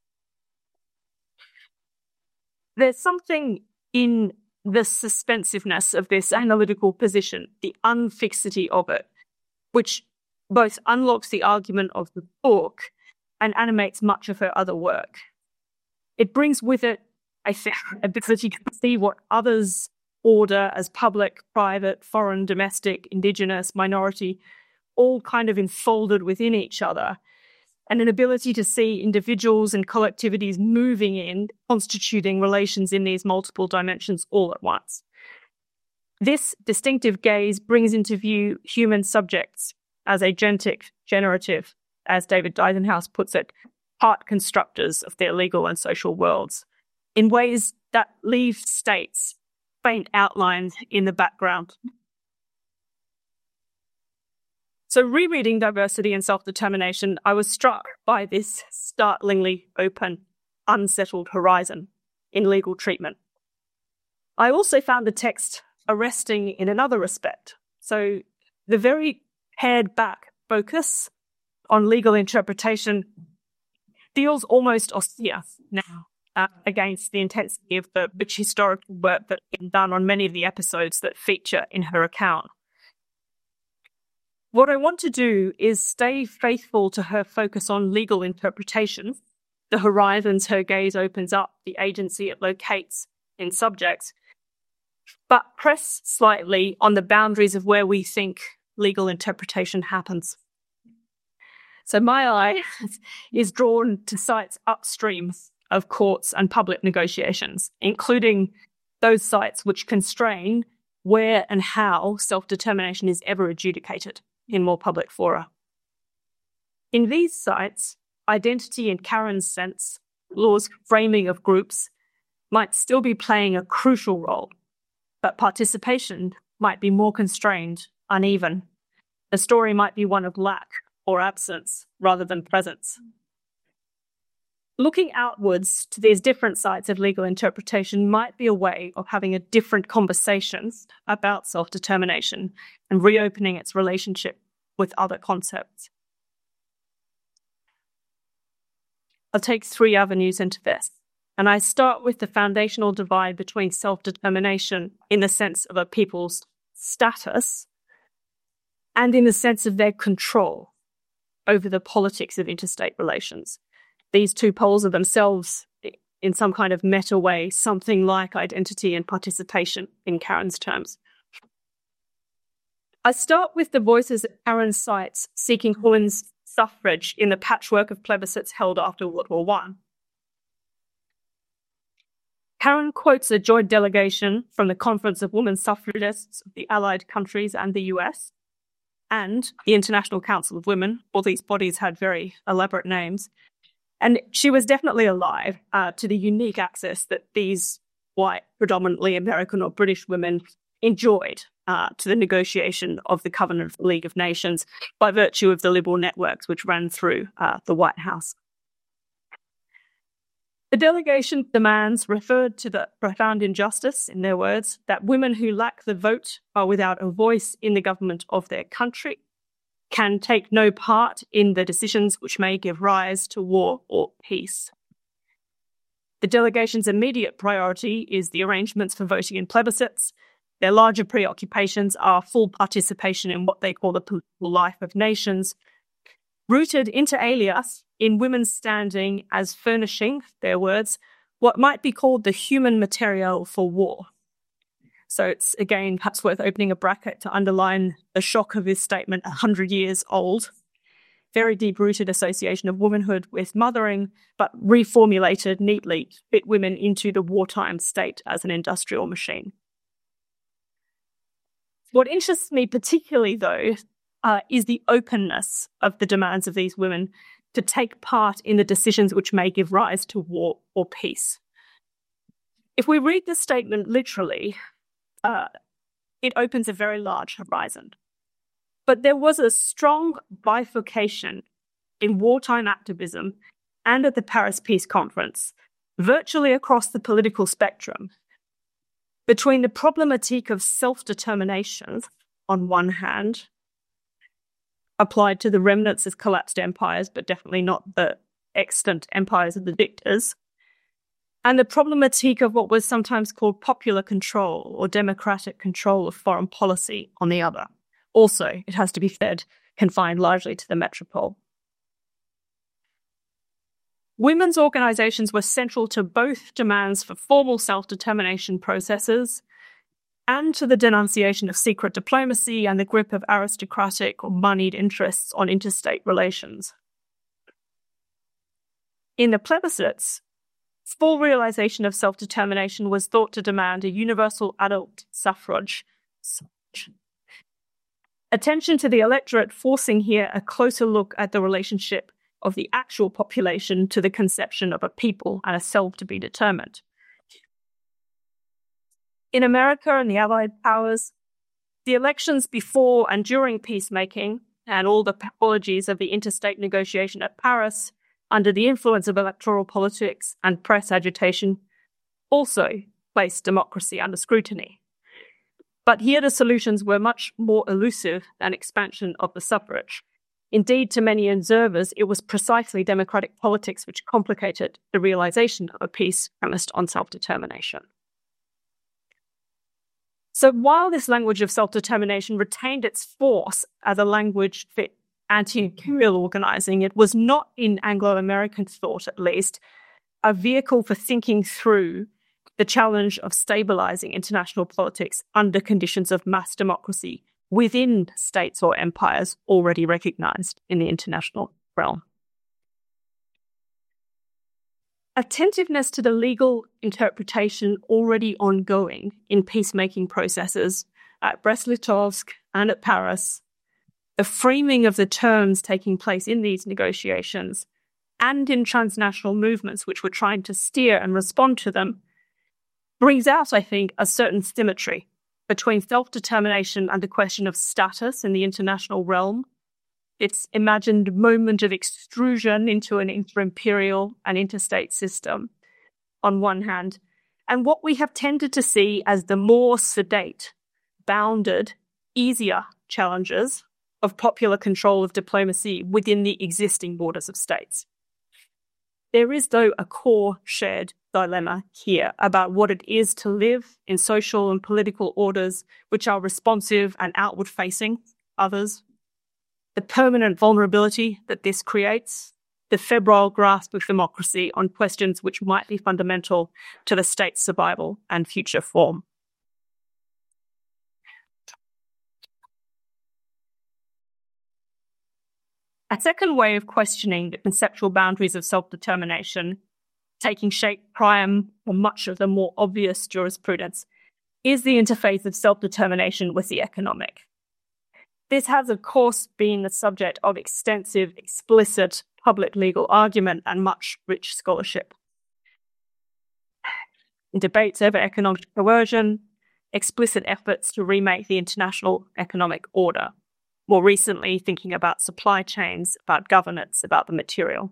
There's something in the suspensiveness of this analytical position, the unfixity of it, which both unlocks the argument of the book and animates much of her other work. It brings with it, I think, ability to see what others order as public, private, foreign, domestic, indigenous, minority, all kind of enfolded within each other, and an ability to see individuals and collectivities moving in, constituting relations in these multiple dimensions all at once. This distinctive gaze brings into view human subjects as agentic, generative, as David Deisenhouse puts it, part constructors of their legal and social worlds, in ways that leave states faint outlines in the background. So rereading Diversity and Self-Determination, I was struck by this startlingly open, unsettled horizon in legal treatment. I also found the text arresting in another respect. So the very pared back focus on legal interpretation feels almost austere now uh, against the intensity of the rich historical work that's been done on many of the episodes that feature in her account. What I want to do is stay faithful to her focus on legal interpretation, the horizons her gaze opens up, the agency it locates in subjects, but press slightly on the boundaries of where we think legal interpretation happens. So my eye is drawn to sites upstream of courts and public negotiations, including those sites which constrain where and how self-determination is ever adjudicated in more public fora. In these sites, identity in Karen's sense, law's framing of groups, might still be playing a crucial role, but participation might be more constrained, uneven. The story might be one of lack or absence rather than presence. Looking outwards to these different sites of legal interpretation might be a way of having a different conversation about self-determination and reopening its relationship with other concepts. I'll take three avenues into this, and I start with the foundational divide between self-determination in the sense of a people's status and in the sense of their control over the politics of interstate relations. These two poles are themselves, in some kind of meta way, something like identity and participation in Karen's terms. I start with the voices at Karen's sites seeking women's suffrage in the patchwork of plebiscites held after World War One. Karen quotes a joint delegation from the Conference of Women Suffragists of the Allied countries and the U S, and the International Council of Women. All these bodies had very elaborate names. And she was definitely alive uh, to the unique access that these white, predominantly American or British women enjoyed uh, to the negotiation of the Covenant of the League of Nations by virtue of the liberal networks which ran through uh, the White House. The delegation demands referred to the profound injustice, in their words, that women who lack the vote are without a voice in the government of their country, can take no part in the decisions which may give rise to war or peace. The delegation's immediate priority is the arrangements for voting in plebiscites. Their larger preoccupations are full participation in what they call the political life of nations, rooted inter alias in women's standing as furnishing, their words, what might be called the human material for war. So it's, again, perhaps worth opening a bracket to underline the shock of this statement, one hundred years old. Very deep-rooted association of womanhood with mothering, but reformulated neatly to fit women into the wartime state as an industrial machine. What interests me particularly, though, uh, is the openness of the demands of these women to take part in the decisions which may give rise to war or peace. If we read this statement literally, Uh, it opens a very large horizon. But there was a strong bifurcation in wartime activism and at the Paris Peace Conference, virtually across the political spectrum, between the problematique of self-determination on one hand, applied to the remnants of collapsed empires, but definitely not the extant empires of the victors, and the problematique of what was sometimes called popular control or democratic control of foreign policy on the other. Also, it has to be said, confined largely to the metropole. Women's organisations were central to both demands for formal self-determination processes and to the denunciation of secret diplomacy and the grip of aristocratic or moneyed interests on interstate relations. In the plebiscites, full realisation of self-determination was thought to demand a universal adult suffrage. Attention to the electorate forcing here a closer look at the relationship of the actual population to the conception of a people and a self to be determined. In America and the Allied powers, the elections before and during peacemaking and all the pathologies of the interstate negotiation at Paris under the influence of electoral politics and press agitation, also placed democracy under scrutiny. But here the solutions were much more elusive than expansion of the suffrage. Indeed, to many observers, it was precisely democratic politics which complicated the realization of a peace premised on self-determination. So while this language of self-determination retained its force as a language for anti-imperial organising, it was not, in Anglo-American thought at least, a vehicle for thinking through the challenge of stabilising international politics under conditions of mass democracy within states or empires already recognised in the international realm. Attentiveness to the legal interpretation already ongoing in peacemaking processes at Brest-Litovsk and at Paris, the framing of the terms taking place in these negotiations, and in transnational movements which were trying to steer and respond to them, brings out, I think, a certain symmetry between self-determination and the question of status in the international realm, its imagined moment of extrusion into an inter-imperial and interstate system, on one hand, and what we have tended to see as the more sedate, bounded, easier challenges of popular control of diplomacy within the existing borders of states. There is, though, a core shared dilemma here about what it is to live in social and political orders which are responsive and outward-facing others, the permanent vulnerability that this creates, the febrile grasp of democracy on questions which might be fundamental to the state's survival and future form. A second way of questioning the conceptual boundaries of self-determination, taking shape prior for much of the more obvious jurisprudence, is the interface of self-determination with the economic. This has, of course, been the subject of extensive, explicit public legal argument and much rich scholarship. In debates over economic coercion, explicit efforts to remake the international economic order. More recently, thinking about supply chains, about governance, about the material.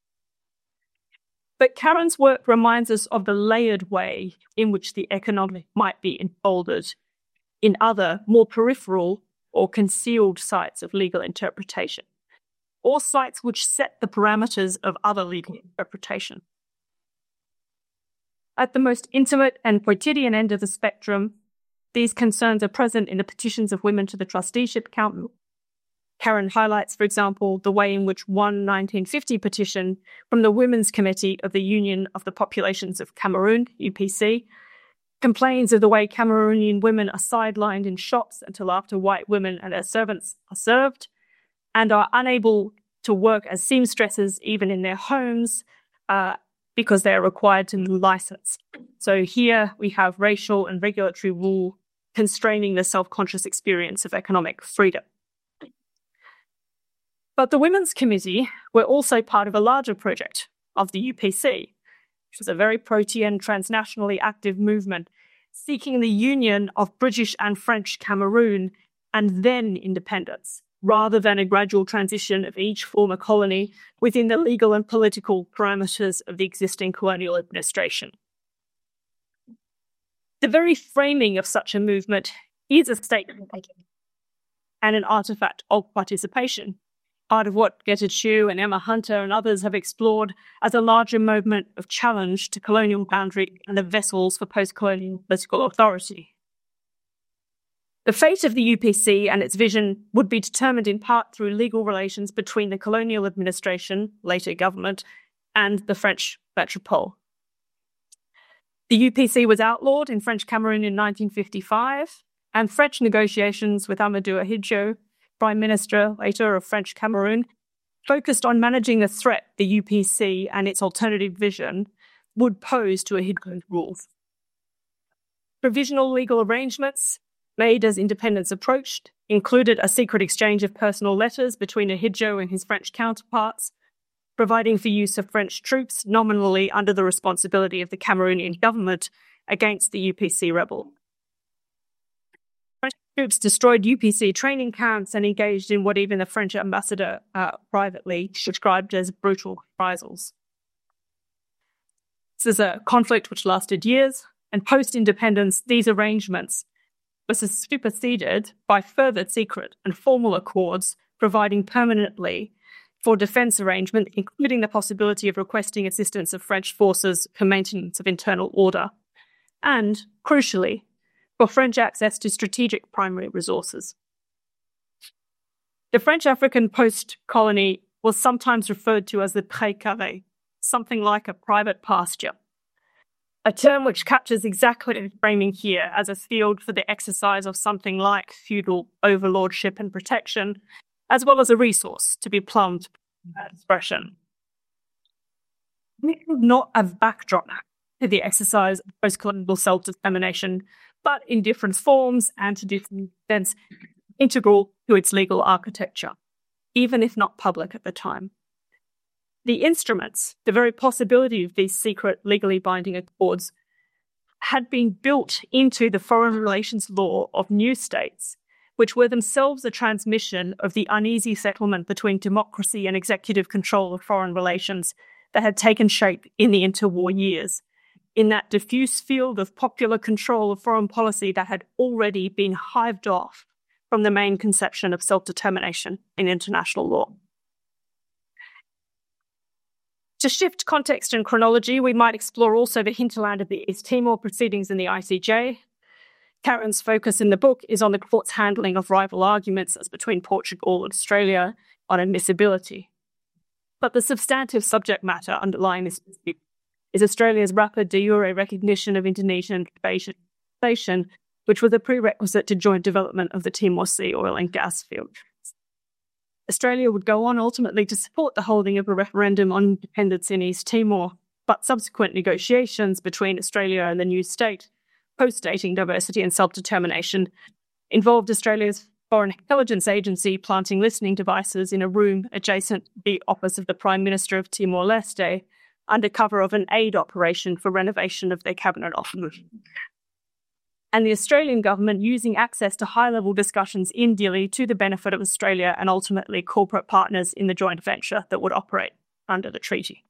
But Karen's work reminds us of the layered way in which the economic might be enfolded in other, more peripheral or concealed sites of legal interpretation, or sites which set the parameters of other legal interpretation. At the most intimate and quotidian end of the spectrum, these concerns are present in the petitions of women to the Trusteeship Council. Karen highlights, for example, the way in which one nineteen fifty petition from the Women's Committee of the Union of the Populations of Cameroon, U P C, complains of the way Cameroonian women are sidelined in shops until after white women and their servants are served, and are unable to work as seamstresses even in their homes uh, because they are required to license. So here we have racial and regulatory rule constraining the self-conscious experience of economic freedom. But the Women's Committee were also part of a larger project of the U P C, which was a very protean, transnationally active movement seeking the union of British and French Cameroon and then independence, rather than a gradual transition of each former colony within the legal and political parameters of the existing colonial administration. The very framing of such a movement is a statement making and an artifact of participation, part of what Greta Chu and Emma Hunter and others have explored as a larger movement of challenge to colonial boundary and the vessels for post-colonial political authority. The fate of the U P C and its vision would be determined in part through legal relations between the colonial administration, later government, and the French metropole. The U P C was outlawed in French Cameroon in nineteen fifty-five, and French negotiations with Amadou Ahidjo, Prime Minister later of French Cameroon, focused on managing the threat the U P C and its alternative vision would pose to Ahidjo's rule. Provisional legal arrangements made as independence approached included a secret exchange of personal letters between Ahidjo and his French counterparts, providing for use of French troops nominally under the responsibility of the Cameroonian government against the U P C rebel. French troops destroyed U P C training camps and engaged in what even the French ambassador uh, privately described as brutal reprisals. This is a conflict which lasted years, and post-independence, these arrangements were superseded by further secret and formal accords providing permanently for defence arrangement, including the possibility of requesting assistance of French forces for maintenance of internal order, and, crucially, for French access to strategic primary resources. The French African post-colony was sometimes referred to as the pré carré, something like a private pasture, a term which captures exactly the framing here as a field for the exercise of something like feudal overlordship and protection, as well as a resource to be plumbed by that expression. It was not a backdrop to the exercise of post-colonial self-determination, but in different forms and to different extents integral to its legal architecture, even if not public at the time. The instruments, the very possibility of these secret legally binding accords, had been built into the foreign relations law of new states, which were themselves a transmission of the uneasy settlement between democracy and executive control of foreign relations that had taken shape in the interwar years, in that diffuse field of popular control of foreign policy that had already been hived off from the main conception of self-determination in international law. To shift context and chronology, we might explore also the hinterland of the East Timor proceedings in the I C J. Karen's focus in the book is on the court's handling of rival arguments as between Portugal and Australia on admissibility. But the substantive subject matter underlying this dispute is Australia's rapid de jure recognition of Indonesian occupation, which was a prerequisite to joint development of the Timor Sea oil and gas field. Australia would go on ultimately to support the holding of a referendum on independence in East Timor, but subsequent negotiations between Australia and the new state, post-dating diversity and self-determination, involved Australia's Foreign Intelligence Agency planting listening devices in a room adjacent to the office of the Prime Minister of Timor-Leste, under cover of an aid operation for renovation of their cabinet office. And the Australian government using access to high-level discussions in Dili to the benefit of Australia and ultimately corporate partners in the joint venture that would operate under the treaty.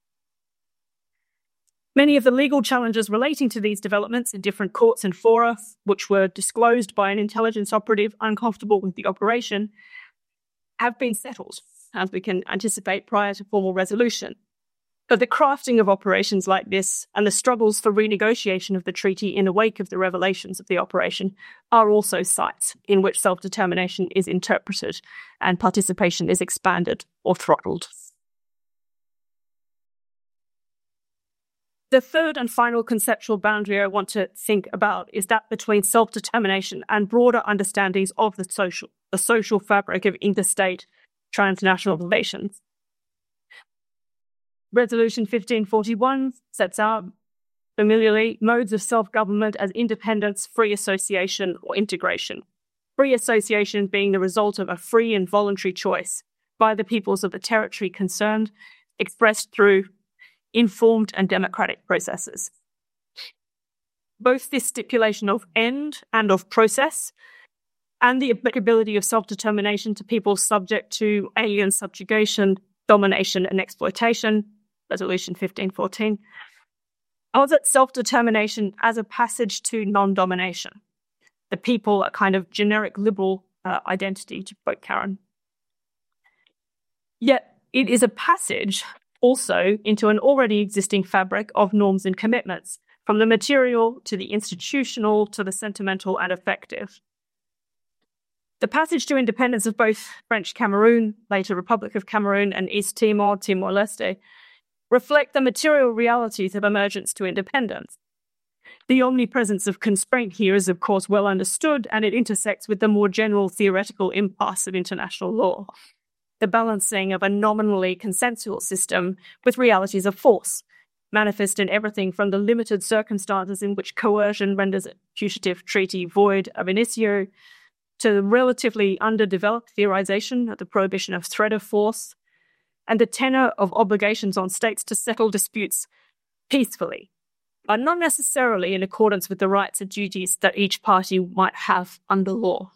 Many of the legal challenges relating to these developments in different courts and fora, which were disclosed by an intelligence operative uncomfortable with the operation, have been settled, as we can anticipate, prior to formal resolution. But the crafting of operations like this and the struggles for renegotiation of the treaty in the wake of the revelations of the operation are also sites in which self-determination is interpreted and participation is expanded or throttled. The third and final conceptual boundary I want to think about is that between self-determination and broader understandings of the social, the social fabric of interstate transnational relations. Resolution fifteen forty-one sets out, familiarly, modes of self-government as independence, free association, or integration. Free association being the result of a free and voluntary choice by the peoples of the territory concerned, expressed through informed and democratic processes. Both this stipulation of end and of process, and the applicability of self-determination to peoples subject to alien subjugation, domination, and exploitation, Resolution fifteen fourteen, posit self-determination as a passage to non-domination. The people, a kind of generic liberal uh, identity, to quote Karen. Yet it is a passage also into an already existing fabric of norms and commitments, from the material to the institutional to the sentimental and affective. The passage to independence of both French Cameroon, later Republic of Cameroon, and East Timor, Timor-Leste, reflect the material realities of emergence to independence. The omnipresence of constraint here is, of course, well understood, and it intersects with the more general theoretical impasse of international law, the balancing of a nominally consensual system with realities of force, manifest in everything from the limited circumstances in which coercion renders a putative treaty void ab initio, to the relatively underdeveloped theorization of the prohibition of threat of force, and the tenor of obligations on states to settle disputes peacefully, but not necessarily in accordance with the rights and duties that each party might have under law.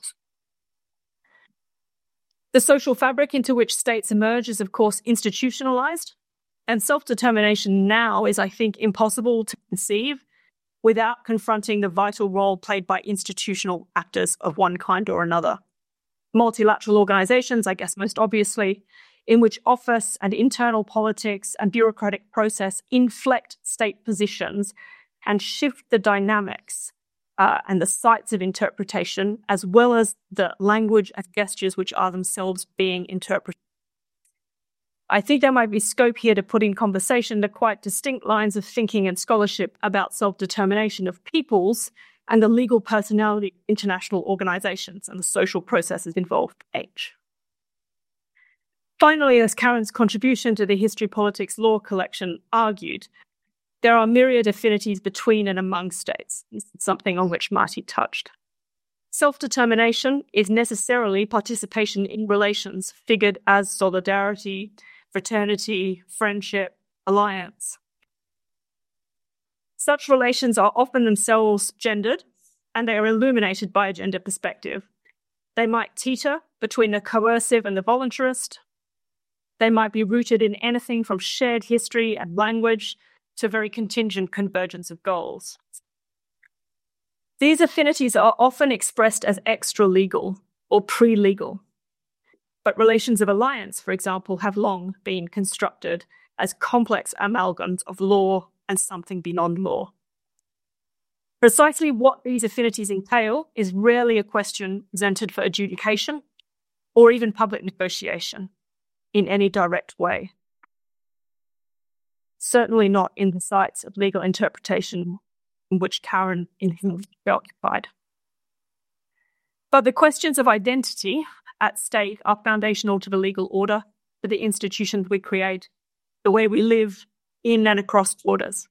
The social fabric into which states emerge is, of course, institutionalized, and self-determination now is, I think, impossible to conceive without confronting the vital role played by institutional actors of one kind or another. Multilateral organizations, I guess most obviously, in which office and internal politics and bureaucratic process inflect state positions and shift the dynamics uh, and the sites of interpretation, as well as the language and gestures which are themselves being interpreted. I think there might be scope here to put in conversation the quite distinct lines of thinking and scholarship about self-determination of peoples and the legal personality of international organizations and the social processes involved with each. Finally, as Karen's contribution to the History Politics Law collection argued, there are myriad affinities between and among states. This is something on which Marty touched. Self-determination is necessarily participation in relations figured as solidarity, fraternity, friendship, alliance. Such relations are often themselves gendered, and they are illuminated by a gender perspective. They might teeter between the coercive and the voluntarist. They might be rooted in anything from shared history and language to very contingent convergence of goals. These affinities are often expressed as extra-legal or pre-legal. But relations of alliance, for example, have long been constructed as complex amalgams of law and something beyond law. Precisely what these affinities entail is rarely a question presented for adjudication or even public negotiation in any direct way. Certainly not in the sites of legal interpretation in which Karen is preoccupied. But the questions of identity at stake are foundational to the legal order, to the institutions we create, the way we live in and across borders.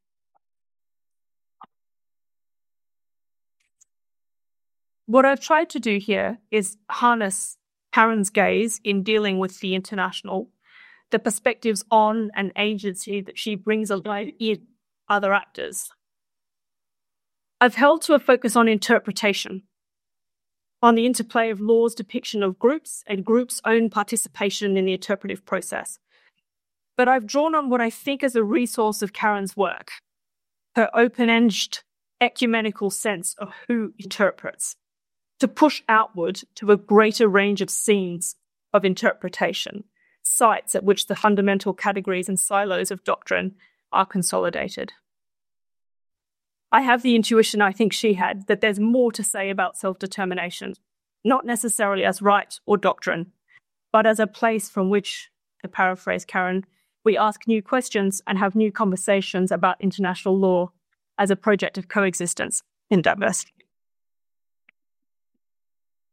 What I've tried to do here is harness Karen's gaze in dealing with the international, the perspectives on and agency that she brings alive in other actors. I've held to a focus on interpretation, on the interplay of law's depiction of groups and groups' own participation in the interpretive process. But I've drawn on what I think is a resource of Karen's work, her open-ended ecumenical sense of who interprets, to push outward to a greater range of scenes of interpretation, sites at which the fundamental categories and silos of doctrine are consolidated. I have the intuition I think she had that there's more to say about self-determination, not necessarily as right or doctrine, but as a place from which, to paraphrase Karen, we ask new questions and have new conversations about international law as a project of coexistence in diversity.